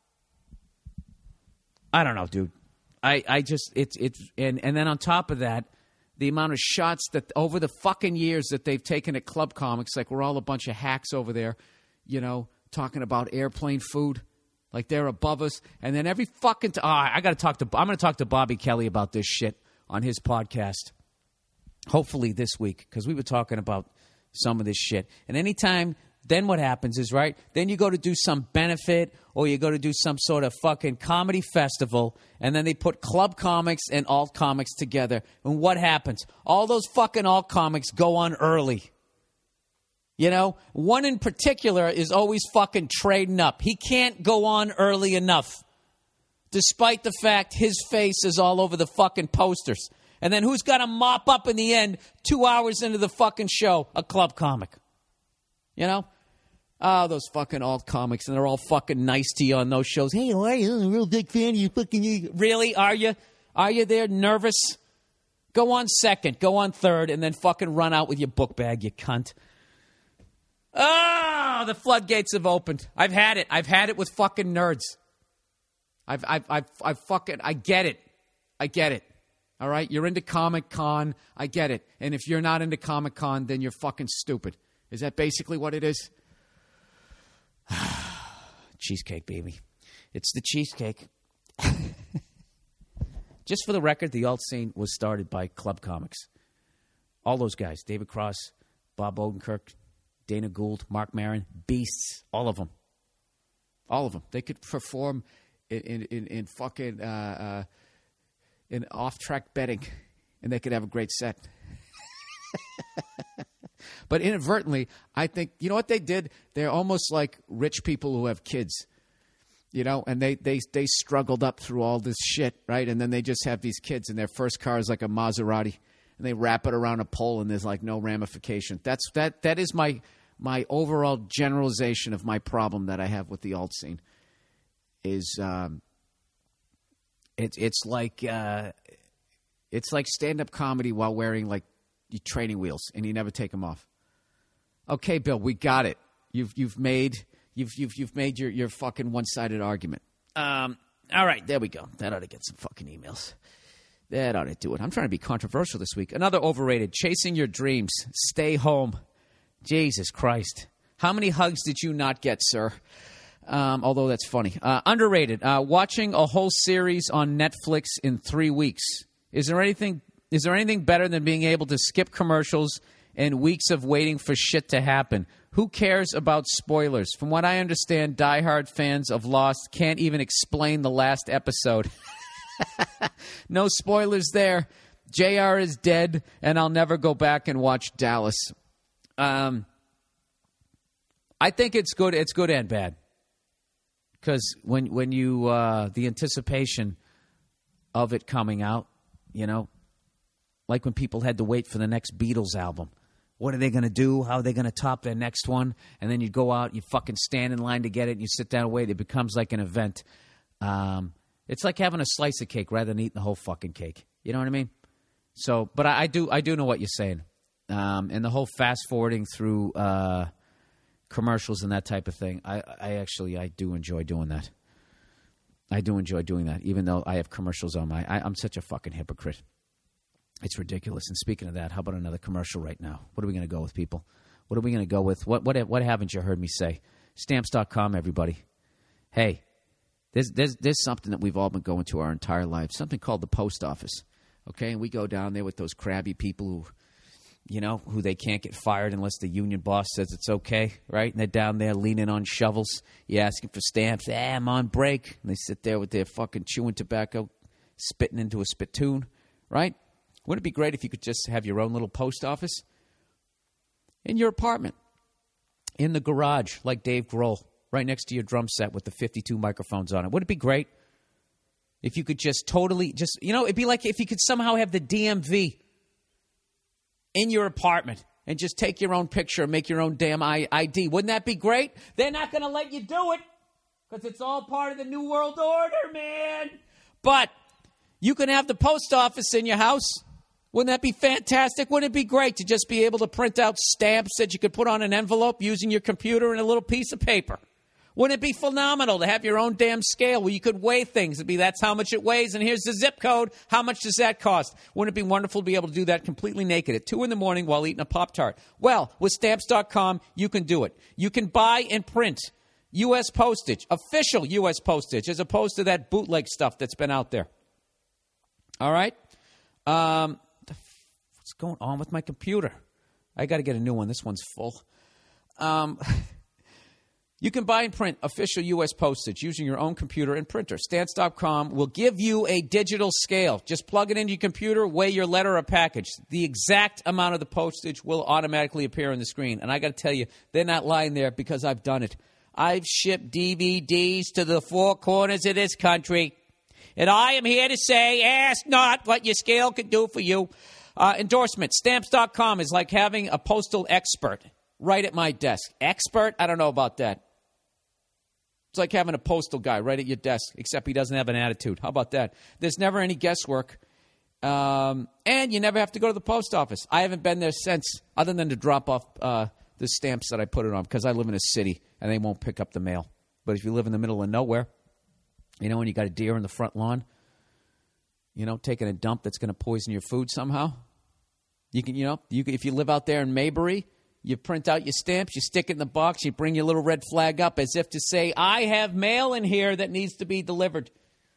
I don't know, dude. I, I just, it's, it's, and, and then on top of that, the amount of shots that over the fucking years that they've taken at Club Comics, like we're all a bunch of hacks over there, you know, talking about airplane food. Like they're above us. And then every fucking time, oh, I got to talk to, I'm going to talk to Bobby Kelly about this shit on his podcast. Hopefully this week, because we were talking about some of this shit. And anytime, then what happens is, right, then you go to do some benefit or you go to do some sort of fucking comedy festival, and then they put Club Comics and alt comics together. And what happens? All those fucking alt comics go on early. You know, one in particular is always fucking trading up. He can't go on early enough, despite the fact his face is all over the fucking posters. And then who's got to mop up in the end two hours into the fucking show? A Club Comic. You know? Oh, those fucking alt comics, and they're all fucking nice to you on those shows. Hey, how are you? I'm a real big fan of you. Fucking you. Really? Are you? Are you there nervous? Go on second. Go on third, and then fucking run out with your book bag, you cunt. Oh, the floodgates have opened. I've had it. I've had it with fucking nerds. I've, I've, I've, I've fucking, I get it. I get it. All right? You're into Comic Con. I get it. And if you're not into Comic Con, then you're fucking stupid. Is that basically what it is? Cheesecake, baby. It's the cheesecake. Just for the record, the alt scene was started by Club Comics. All those guys. David Cross, Bob Odenkirk, Dana Gould, Mark Maron, beasts, all of them. All of them. They could perform in in, in, in fucking uh, uh, in off-track betting, and they could have a great set. But inadvertently, I think, you know what they did? They're almost like rich people who have kids, you know, and they, they, they struggled up through all this shit, right? And then they just have these kids, and their first car is like a Maserati, and they wrap it around a pole, and there's like no ramification. That's that that is my my overall generalization of my problem that I have with the alt scene. Is um, it's it's like uh, it's like stand-up comedy while wearing like training wheels, and you never take them off. Okay, Bill, we got it. You've you've made you've you've you've made your, your fucking one-sided argument. Um, all right, there we go. That ought to get some fucking emails. That ought to do it. I'm trying to be controversial this week. Another overrated. Chasing your dreams. Stay home. Jesus Christ. How many hugs did you not get, sir? Um, although that's funny. Uh, underrated. Uh, watching a whole series on Netflix in three weeks. Is there anything? Is there anything better than being able to skip commercials and weeks of waiting for shit to happen? Who cares about spoilers? From what I understand, diehard fans of Lost can't even explain the last episode. No spoilers there. J R is dead, and I'll never go back and watch Dallas. Um, I think it's good. It's good and bad. Because when when you uh, the anticipation of it coming out, you know, like when people had to wait for the next Beatles album. What are they going to do? How are they going to top their next one? And then you go out, you fucking stand in line to get it, and you sit down and wait. It becomes like an event. Um, it's like having a slice of cake rather than eating the whole fucking cake. You know what I mean? So, but I, I do I do know what you're saying. Um, and the whole fast-forwarding through uh, commercials and that type of thing, I, I actually, I do enjoy doing that. I do enjoy doing that, even though I have commercials on my... I, I'm such a fucking hypocrite. It's ridiculous. And speaking of that, how about another commercial right now? What are we going to go with, people? What are we going to go with? What what what haven't you heard me say? Stamps dot com, everybody. Hey, there's, there's, there's something that we've all been going to our entire lives, something called the post office, okay? And we go down there with those crabby people who, you know, who they can't get fired unless the union boss says it's okay, right? And they're down there leaning on shovels. You're asking for stamps. Ah, I'm on break. And they sit there with their fucking chewing tobacco, spitting into a spittoon, right? Wouldn't it be great if you could just have your own little post office in your apartment, in the garage, like Dave Grohl, right next to your drum set with the fifty-two microphones on it? Wouldn't it be great? If you could just totally, just, you know, it'd be like if you could somehow have the D M V in your apartment and just take your own picture and make your own damn I D. Wouldn't that be great? They're not going to let you do it because it's all part of the New World Order, man. But you can have the post office in your house. Wouldn't that be fantastic? Wouldn't it be great to just be able to print out stamps that you could put on an envelope using your computer and a little piece of paper? Wouldn't it be phenomenal to have your own damn scale where you could weigh things? It'd be, that's how much it weighs, and here's the zip code. How much does that cost? Wouldn't it be wonderful to be able to do that completely naked at two in the morning while eating a Pop-Tart? Well, with Stamps dot com, you can do it. You can buy and print U S postage, official U S postage, as opposed to that bootleg stuff that's been out there. All right? Um... What's going on with my computer? I got to get a new one. This one's full. Um, you can buy and print official U S postage using your own computer and printer. Stamps dot com will give you a digital scale. Just plug it into your computer, weigh your letter or package. The exact amount of the postage will automatically appear on the screen. And I got to tell you, they're not lying there because I've done it. I've shipped D V Ds to the four corners of this country. And I am here to say, ask not what your scale can do for you. Uh, endorsement, Stamps dot com is like having a postal expert right at my desk. Expert? I don't know about that. It's like having a postal guy right at your desk, except he doesn't have an attitude. How about that? There's never any guesswork. Um, and you never have to go to the post office. I haven't been there since, other than to drop off uh, the stamps that I put it on, because I live in a city and they won't pick up the mail. But if you live in the middle of nowhere, you know, and you got a deer in the front lawn, you know, taking a dump that's going to poison your food somehow, You can, you know, you can, if you live out there in Maybury, you print out your stamps, you stick it in the box, you bring your little red flag up as if to say, I have mail in here that needs to be delivered.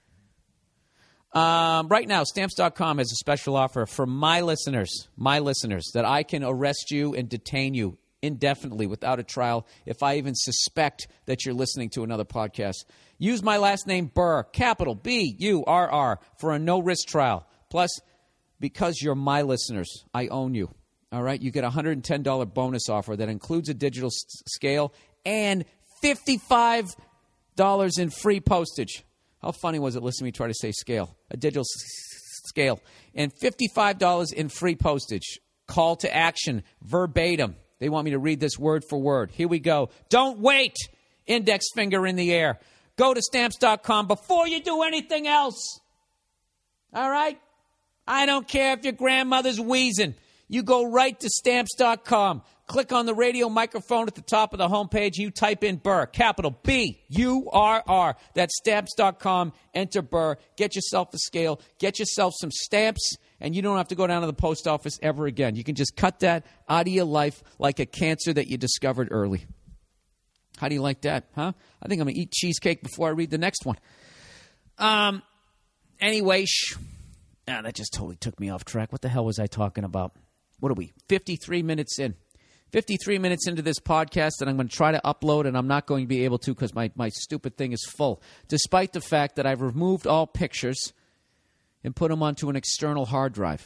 Um, right now, Stamps dot com has a special offer for my listeners, my listeners, that I can arrest you and detain you indefinitely without a trial if I even suspect that you're listening to another podcast. Use my last name, Burr, capital B U R R, for a no-risk trial. Plus, because you're my listeners, I own you. All right? You get a one hundred ten dollars bonus offer that includes a digital s- scale and fifty-five dollars in free postage. How funny was it listening to me try to say scale? A digital s- scale. And fifty-five dollars in free postage. Call to action, verbatim. They want me to read this word for word. Here we go. Don't wait. Index finger in the air. Go to Stamps dot com before you do anything else. All right? I don't care if your grandmother's wheezing. You go right to Stamps dot com. Click on the radio microphone at the top of the homepage. You type in Burr, capital B U R R. That's Stamps dot com. Enter Burr. Get yourself a scale. Get yourself some stamps, and you don't have to go down to the post office ever again. You can just cut that out of your life like a cancer that you discovered early. How do you like that, huh? I think I'm going to eat cheesecake before I read the next one. Um. Anyway, shh. Ah, that just totally took me off track. What the hell was I talking about? What are we? fifty-three minutes in. fifty-three minutes into this podcast that I'm going to try to upload, and I'm not going to be able to because my, my stupid thing is full, despite the fact that I've removed all pictures and put them onto an external hard drive.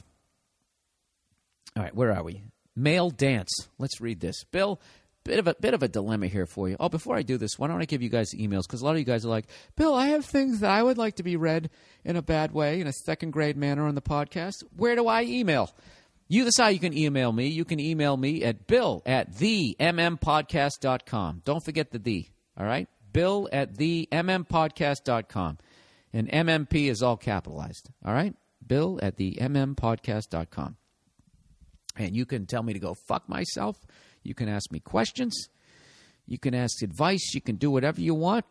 All right, where are we? Male dance. Let's read this. Bill, bit of a bit of a dilemma here for you. Oh, before I do this, why don't I give you guys emails? Because a lot of you guys are like, Bill, I have things that I would like to be read in a bad way, in a second-grade manner on the podcast. Where do I email? You decide. You can email me. You can email me at bill at the m m podcast dot com. Don't forget the the, all right? Bill at the m m podcast dot com. And M M P is all capitalized, all right? Bill at the m m podcast dot com. And you can tell me to go fuck myself. You can ask me questions. You can ask advice. You can do whatever you want.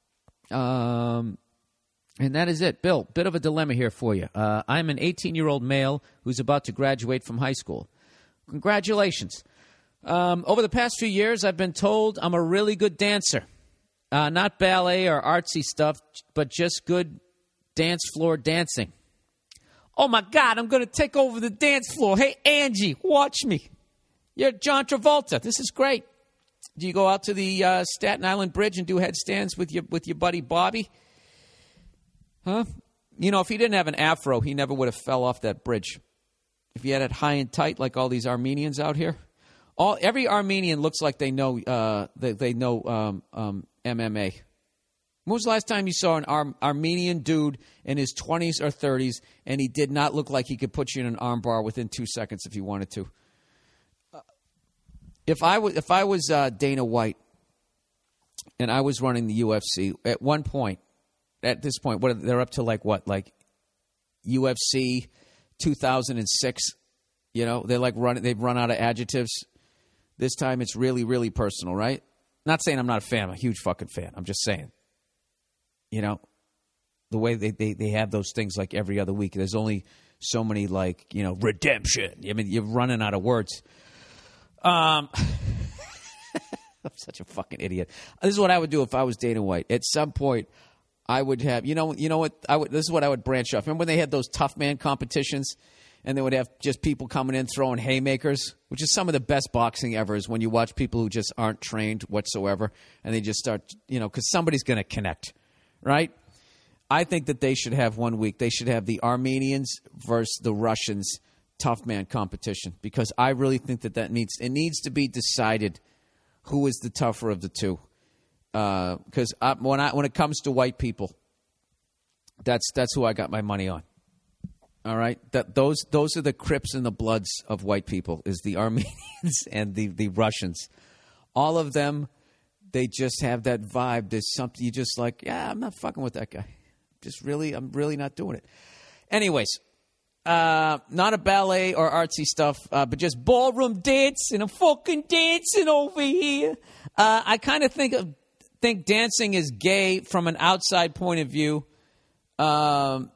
Um... And that is it. Bill, bit of a dilemma here for you. Uh, I'm an eighteen-year-old male who's about to graduate from high school. Congratulations. Um, over the past few years, I've been told I'm a really good dancer. Uh, not ballet or artsy stuff, but just good dance floor dancing. Oh, my God, I'm going to take over the dance floor. Hey, Angie, watch me. You're John Travolta. This is great. Do you go out to the uh, Staten Island Bridge and do headstands with your, with your buddy Bobby? Huh? You know, if he didn't have an afro, he never would have fell off that bridge. If he had it high and tight like all these Armenians out here. All Every Armenian looks like they know uh, they, they know um, um, M M A. When was the last time you saw an Ar- Armenian dude in his twenties or thirties and he did not look like he could put you in an arm bar within two seconds if he wanted to? Uh, if I was, if I was uh, Dana White and I was running the U F C, at one point, at this point, what they're up to like what? Like U F C two thousand six, you know? They're like running, they've run out of adjectives. This time it's really, really personal, right? Not saying I'm not a fan. I'm a huge fucking fan. I'm just saying. You know, the way they, they, they have those things like every other week. There's only so many like, you know, redemption. I mean, you're running out of words. Um, I'm such a fucking idiot. This is what I would do if I was Dana White. At some point, I would have, you know, you know what? I would. This is what I would branch off. Remember when they had those tough man competitions? And they would have just people coming in throwing haymakers, which is some of the best boxing ever, is when you watch people who just aren't trained whatsoever. And they just start, you know, because somebody's going to connect. Right? I think that they should have one week. They should have the Armenians versus the Russians tough man competition, because I really think that that needs it needs to be decided who is the tougher of the two. Because uh, when I when it comes to white people, that's that's who I got my money on. All right, that those those are the Crips and the Bloods of white people, is the Armenians and the the Russians. All of them. They just have that vibe. There's something you just like, yeah, I'm not fucking with that guy. Just really, I'm really not doing it. Anyways, uh, not a ballet or artsy stuff, uh, but just ballroom dancing. I'm fucking dancing over here. Uh, I kind of think of think dancing is gay from an outside point of view. Um,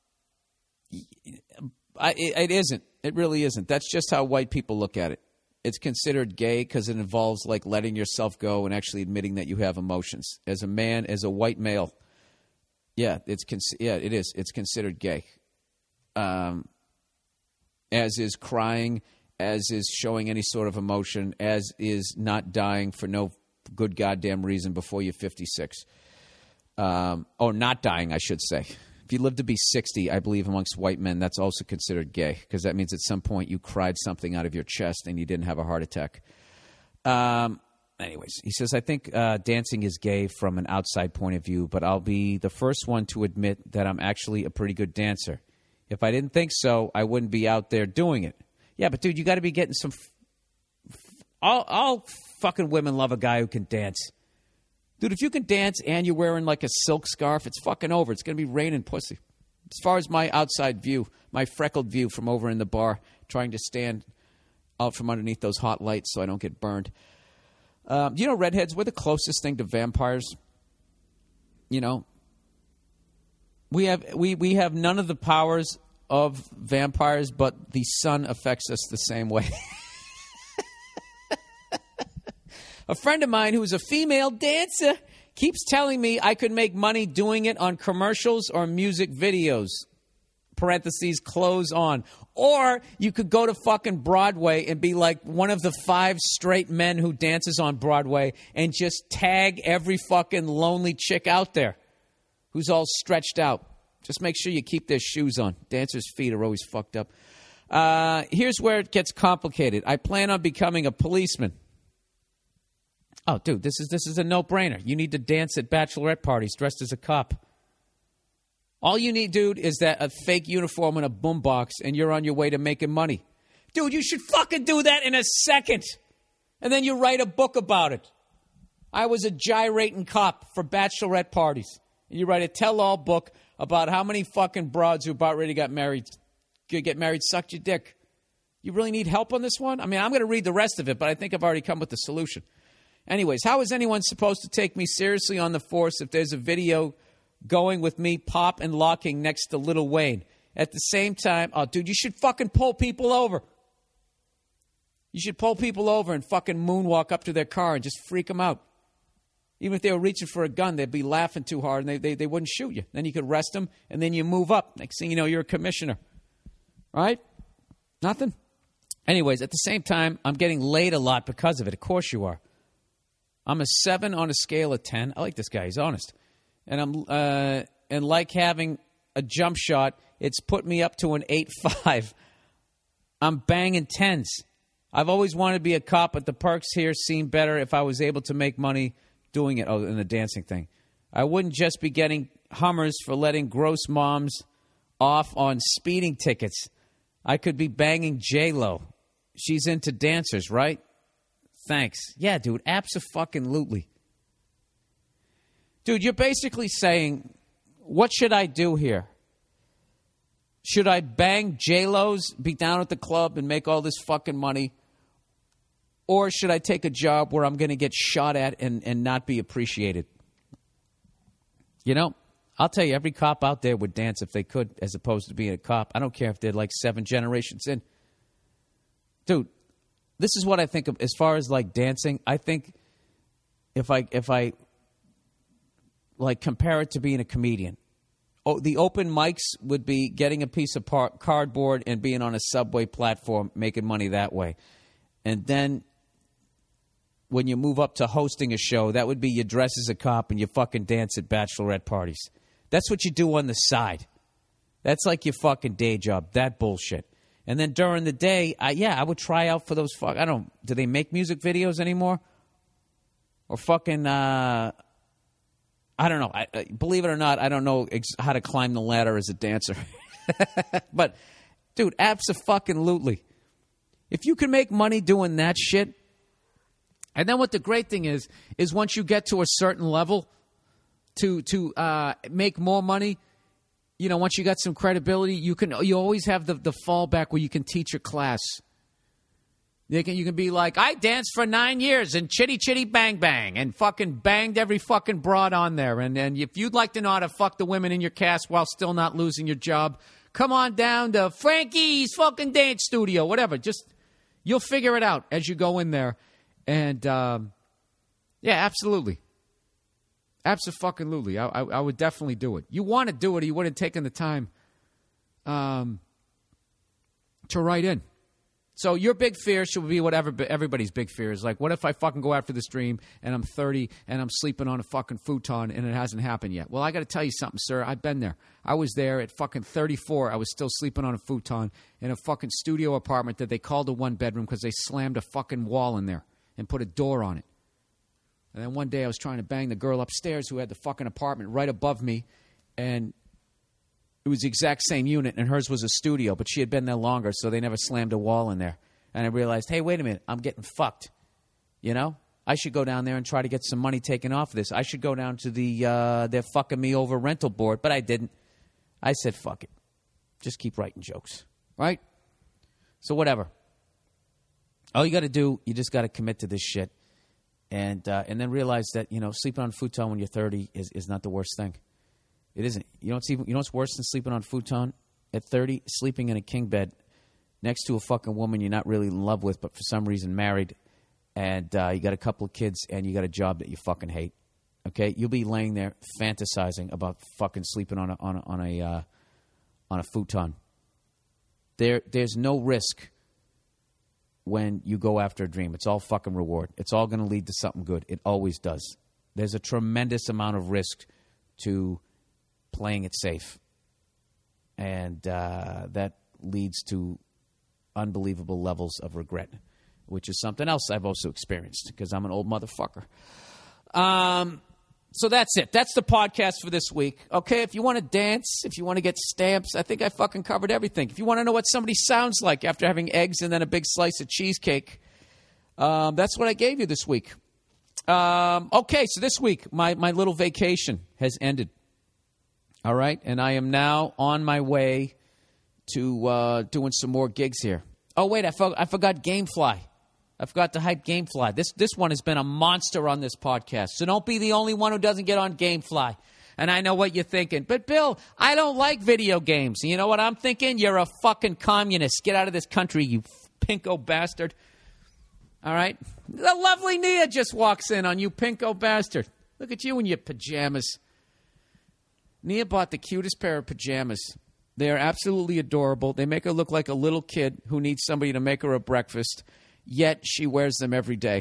I, it, it isn't. It really isn't. That's just how white people look at it. It's considered gay because it involves like letting yourself go and actually admitting that you have emotions. As a man, as a white male, yeah, it's con- yeah, it is. It's considered gay. Um, as is crying, as is showing any sort of emotion, as is not dying for no good goddamn reason before you're fifty-six, um, or not dying, I should say. If you live to be sixty, I believe amongst white men, that's also considered gay, because that means at some point you cried something out of your chest and you didn't have a heart attack. Um, anyways, he says, I think uh, dancing is gay from an outside point of view, but I'll be the first one to admit that I'm actually a pretty good dancer. If I didn't think so, I wouldn't be out there doing it. Yeah, but dude, you got to be getting some... F- f- all, all fucking women love a guy who can dance. Dude, if you can dance and you're wearing like a silk scarf, it's fucking over. It's going to be raining pussy. As far as my outside view, my freckled view from over in the bar, trying to stand out from underneath those hot lights so I don't get burned. Um, you know, redheads, we're the closest thing to vampires. You know, we have we, we have none of the powers of vampires, but the sun affects us the same way. A friend of mine who's a female dancer keeps telling me I could make money doing it on commercials or music videos. Parentheses, clothes on. Or you could go to fucking Broadway and be like one of the five straight men who dances on Broadway and just tag every fucking lonely chick out there who's all stretched out. Just make sure you keep their shoes on. Dancers' feet are always fucked up. Uh, here's where it gets complicated. I plan on becoming a policeman. Oh, dude, this is this is a no-brainer. You need to dance at bachelorette parties dressed as a cop. All you need, dude, is that a fake uniform and a boombox, and you're on your way to making money. Dude, you should fucking do that in a second. And then you write a book about it. I was a gyrating cop for bachelorette parties. And you write a tell-all book about how many fucking broads who about ready to get married, get married sucked your dick. You really need help on this one? I mean, I'm going to read the rest of it, but I think I've already come with the solution. Anyways, how is anyone supposed to take me seriously on the force if there's a video going with me pop and locking next to Lil Wayne? At the same time, oh, dude, you should fucking pull people over. You should pull people over and fucking moonwalk up to their car and just freak them out. Even if they were reaching for a gun, they'd be laughing too hard and they, they, they wouldn't shoot you. Then you could arrest them and then you move up. Next thing you know, you're a commissioner. Right? Nothing? Anyways, at the same time, I'm getting laid a lot because of it. Of course you are. I'm a seven on a scale of ten. I like this guy. He's honest. And I'm uh, and like having a jump shot, it's put me up to an eight five. I'm banging tens. I've always wanted to be a cop, but the perks here seem better if I was able to make money doing it. Oh, and the dancing thing. I wouldn't just be getting Hummers for letting gross moms off on speeding tickets. I could be banging J-Lo. She's into dancers, right? Thanks. Yeah, dude, abso-fucking-lutely. Dude, you're basically saying, what should I do here? Should I bang J-Lo's, be down at the club and make all this fucking money? Or should I take a job where I'm going to get shot at and, and not be appreciated? You know, I'll tell you, every cop out there would dance if they could, as opposed to being a cop. I don't care if they're like seven generations in. Dude, this is what I think of as far as like dancing. I think if I if I like compare it to being a comedian, oh, the open mics would be getting a piece of par- cardboard and being on a subway platform, making money that way. And then when you move up to hosting a show, that would be you dress as a cop and you fucking dance at bachelorette parties. That's what you do on the side. That's like your fucking day job. That bullshit. And then during the day, I, yeah, I would try out for those fuck. I don't. Do they make music videos anymore? Or fucking. Uh, I don't know. I, uh, believe it or not, I don't know ex- how to climb the ladder as a dancer. But, dude, abso-fucking-lutely. If you can make money doing that shit, and then what the great thing is, is once you get to a certain level, to to uh, make more money. You know, once you got some credibility, you can you always have the, the fallback where you can teach a class. You can, you can be like, I danced for nine years in Chitty Chitty Bang Bang and fucking banged every fucking broad on there. And, and if you'd like to know how to fuck the women in your cast while still not losing your job, come on down to Frankie's fucking dance studio, whatever. Just, you'll figure it out as you go in there. And, um, yeah, absolutely. Abso-fucking-lutely. I, I, I would definitely do it. You want to do it, or you wouldn't have taken the time um, to write in. So your big fear should be whatever everybody's big fear is. Like, what if I fucking go after this dream and I'm thirty and I'm sleeping on a fucking futon and it hasn't happened yet? Well, I got to tell you something, sir. I've been there. I was there at fucking thirty-four. I was still sleeping on a futon in a fucking studio apartment that they called a one-bedroom because they slammed a fucking wall in there and put a door on it. And then one day I was trying to bang the girl upstairs who had the fucking apartment right above me. And it was the exact same unit, and hers was a studio. But she had been there longer, so they never slammed a wall in there. And I realized, hey, wait a minute. I'm getting fucked. You know? I should go down there and try to get some money taken off of this. I should go down to the uh, they're fucking me over rental board. But I didn't. I said, fuck it. Just keep writing jokes. Right? So whatever. All you got to do, you just got to commit to this shit. And uh, and then realize that, you know, sleeping on a futon when you're thirty is, is not the worst thing. It isn't. You know what's even, you know what's worse than sleeping on a futon at thirty? Sleeping in a king bed next to a fucking woman you're not really in love with, but for some reason married, and uh, you got a couple of kids, and you got a job that you fucking hate. Okay, you'll be laying there fantasizing about fucking sleeping on a on a on a, uh, on a futon. There, there's no risk when you go after a dream. It's all fucking reward. It's all going to lead to something good. It always does. There's a tremendous amount of risk to playing it safe. And uh, that leads to unbelievable levels of regret, which is something else I've also experienced because I'm an old motherfucker. Um, so that's it. That's the podcast for this week. Okay, if you want to dance, if you want to get stamps, I think I fucking covered everything. If you want to know what somebody sounds like after having eggs and then a big slice of cheesecake, um, that's what I gave you this week. Um, okay, so this week, my, my little vacation has ended. All right, and I am now on my way to uh, doing some more gigs here. Oh, wait, I, for- I forgot Gamefly. I forgot to hype Gamefly. This this one has been a monster on this podcast. So don't be the only one who doesn't get on Gamefly. And I know what you're thinking. But, Bill, I don't like video games. You know what I'm thinking? You're a fucking communist. Get out of this country, you pinko bastard. All right? The lovely Nia just walks in on you pinko bastard. Look at you in your pajamas. Nia bought the cutest pair of pajamas. They are absolutely adorable. They make her look like a little kid who needs somebody to make her a breakfast. Yet she wears them every day.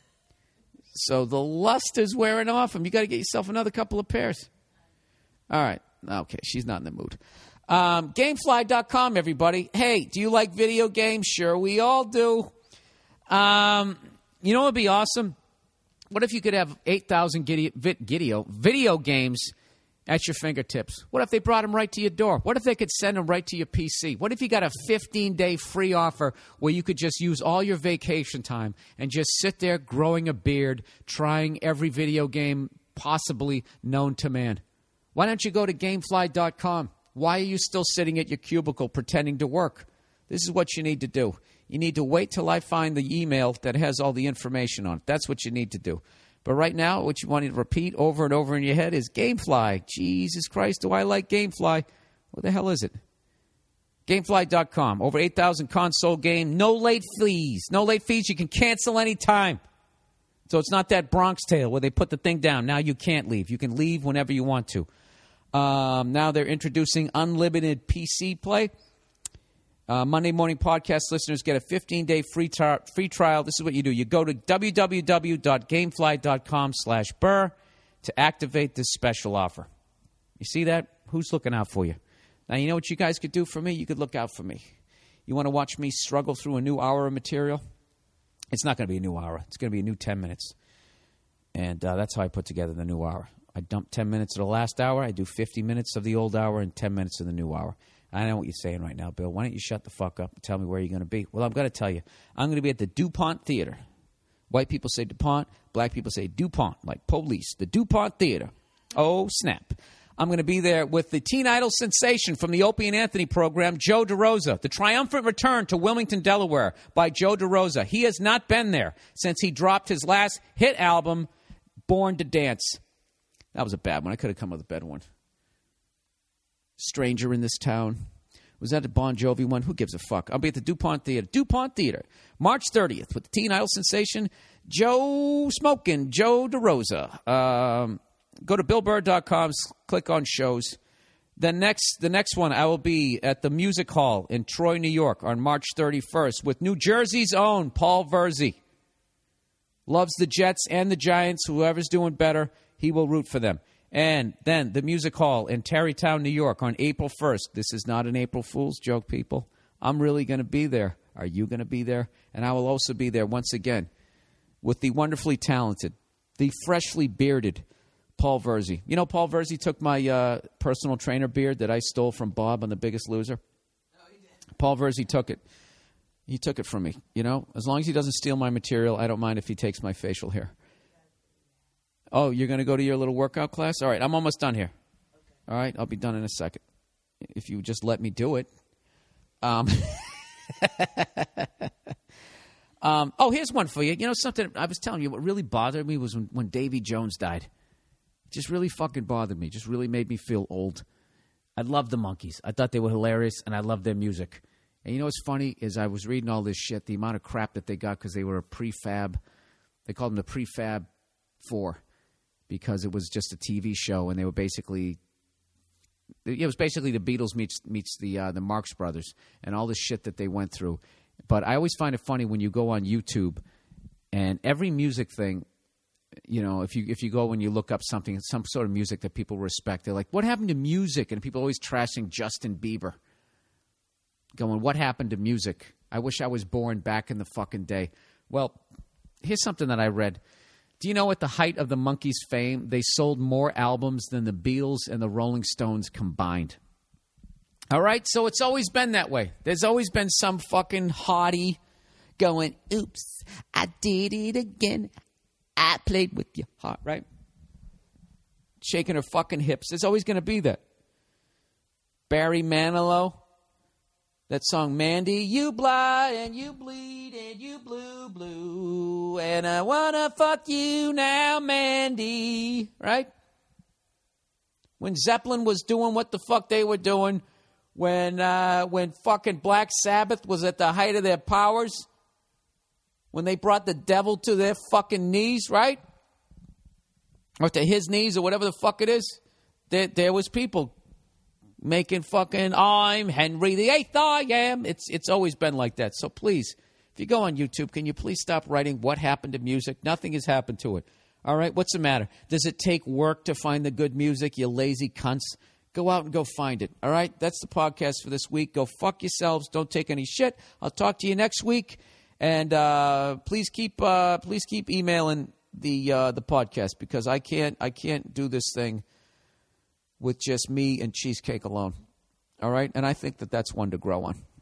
So the lust is wearing off them. You got to get yourself another couple of pairs. All right. Okay, she's not in the mood. Um, Gamefly dot com, everybody. Hey, do you like video games? Sure, we all do. Um, you know what would be awesome? What if you could have eight thousand video, video games at your fingertips? What if they brought them right to your door? What if they could send them right to your P C? What if you got a fifteen-day free offer where you could just use all your vacation time and just sit there growing a beard, trying every video game possibly known to man? Why don't you go to gamefly dot com? Why are you still sitting at your cubicle pretending to work? This is what you need to do. You need to wait till I find the email that has all the information on it. That's what you need to do. But right now, what you want to repeat over and over in your head is Gamefly. Jesus Christ, do I like Gamefly? What the hell is it? gamefly dot com. Over eight thousand console game. No late fees. No late fees. You can cancel any time. So it's not that Bronx Tale where they put the thing down. Now you can't leave. You can leave whenever you want to. Um, now they're introducing unlimited P C play. Uh, Monday Morning Podcast listeners get a fifteen-day free, tar- free trial. This is what you do. You go to w w w dot gamefly dot com slash burr to activate this special offer. You see that? Who's looking out for you? Now, you know what you guys could do for me? You could look out for me. You want to watch me struggle through a new hour of material? It's not going to be a new hour. It's going to be a new ten minutes. And uh, that's how I put together the new hour. I dump ten minutes of the last hour. I do fifty minutes of the old hour and ten minutes of the new hour. I know what you're saying right now, Bill. Why don't you shut the fuck up and tell me where you're going to be? Well, I'm going to tell you. I'm going to be at the DuPont Theater. White people say DuPont. Black people say DuPont, like police. The DuPont Theater. Oh, snap. I'm going to be there with the teen idol sensation from the Opie and Anthony program, Joe DeRosa. The triumphant return to Wilmington, Delaware by Joe DeRosa. He has not been there since he dropped his last hit album, Born to Dance. That was a bad one. I could have come up with a better one. Stranger in This Town. Was that a Bon Jovi one? Who gives a fuck? I'll be at the DuPont Theater. DuPont Theater, March thirtieth, with the teen idol sensation, Joe Smokin', Joe DeRosa. Um, go to bill burr dot com, click on shows. Then next, the next one, I will be at the Music Hall in Troy, New York on March thirty-first with New Jersey's own Paul Verzi. Loves the Jets and the Giants. Whoever's doing better, he will root for them. And then the Music Hall in Tarrytown, New York on April first. This is not an April Fool's joke, people. I'm really going to be there. Are you going to be there? And I will also be there once again with the wonderfully talented, the freshly bearded Paul Verzi. You know, Paul Verzi took my uh, personal trainer beard that I stole from Bob on The Biggest Loser. Oh, he did. Paul Verzi took it. He took it from me. You know, as long as he doesn't steal my material, I don't mind if he takes my facial hair. Oh, you're going to go to your little workout class? All right, I'm almost done here. Okay. All right, I'll be done in a second. If you just let me do it. Um, um, oh, here's one for you. You know something I was telling you, what really bothered me was when, when Davy Jones died. It just really fucking bothered me. Just really made me feel old. I loved the Monkees. I thought they were hilarious, and I loved their music. And you know what's funny is I was reading all this shit, the amount of crap that they got because they were a prefab. They called them the Prefab Four. Because it was just a T V show, and they were basically, it was basically the Beatles meets meets the uh, the Marx Brothers, and all the shit that they went through. But I always find it funny when you go on YouTube, and every music thing, you know, if you if you go and you look up something, some sort of music that people respect, they're like, "What happened to music?" And people are always trashing Justin Bieber, going, "What happened to music? I wish I was born back in the fucking day." Well, here's something that I read. Do you know at the height of the Monkees' fame, they sold more albums than the Beatles and the Rolling Stones combined? All right? So it's always been that way. There's always been some fucking hottie going, oops, I did it again. I played with your heart, right? Shaking her fucking hips. There's always going to be that. Barry Manilow. That song, Mandy, you blind and you bleed and you blue, blue, and I wanna fuck you now, Mandy, right? When Zeppelin was doing what the fuck they were doing, when uh, when fucking Black Sabbath was at the height of their powers, when they brought the devil to their fucking knees, right? Or to his knees or whatever the fuck it is, there, there was people making fucking, I'm Henry the Eighth, I am. It's it's always been like that. So please, if you go on YouTube, can you please stop writing what happened to music? Nothing has happened to it. All right, what's the matter? Does it take work to find the good music, you lazy cunts? Go out and go find it. All right, that's the podcast for this week. Go fuck yourselves. Don't take any shit. I'll talk to you next week. And uh, please keep uh, please keep emailing the uh, the podcast because I can't I can't do this thing with just me and cheesecake alone. All right, and I think that that's one to grow on.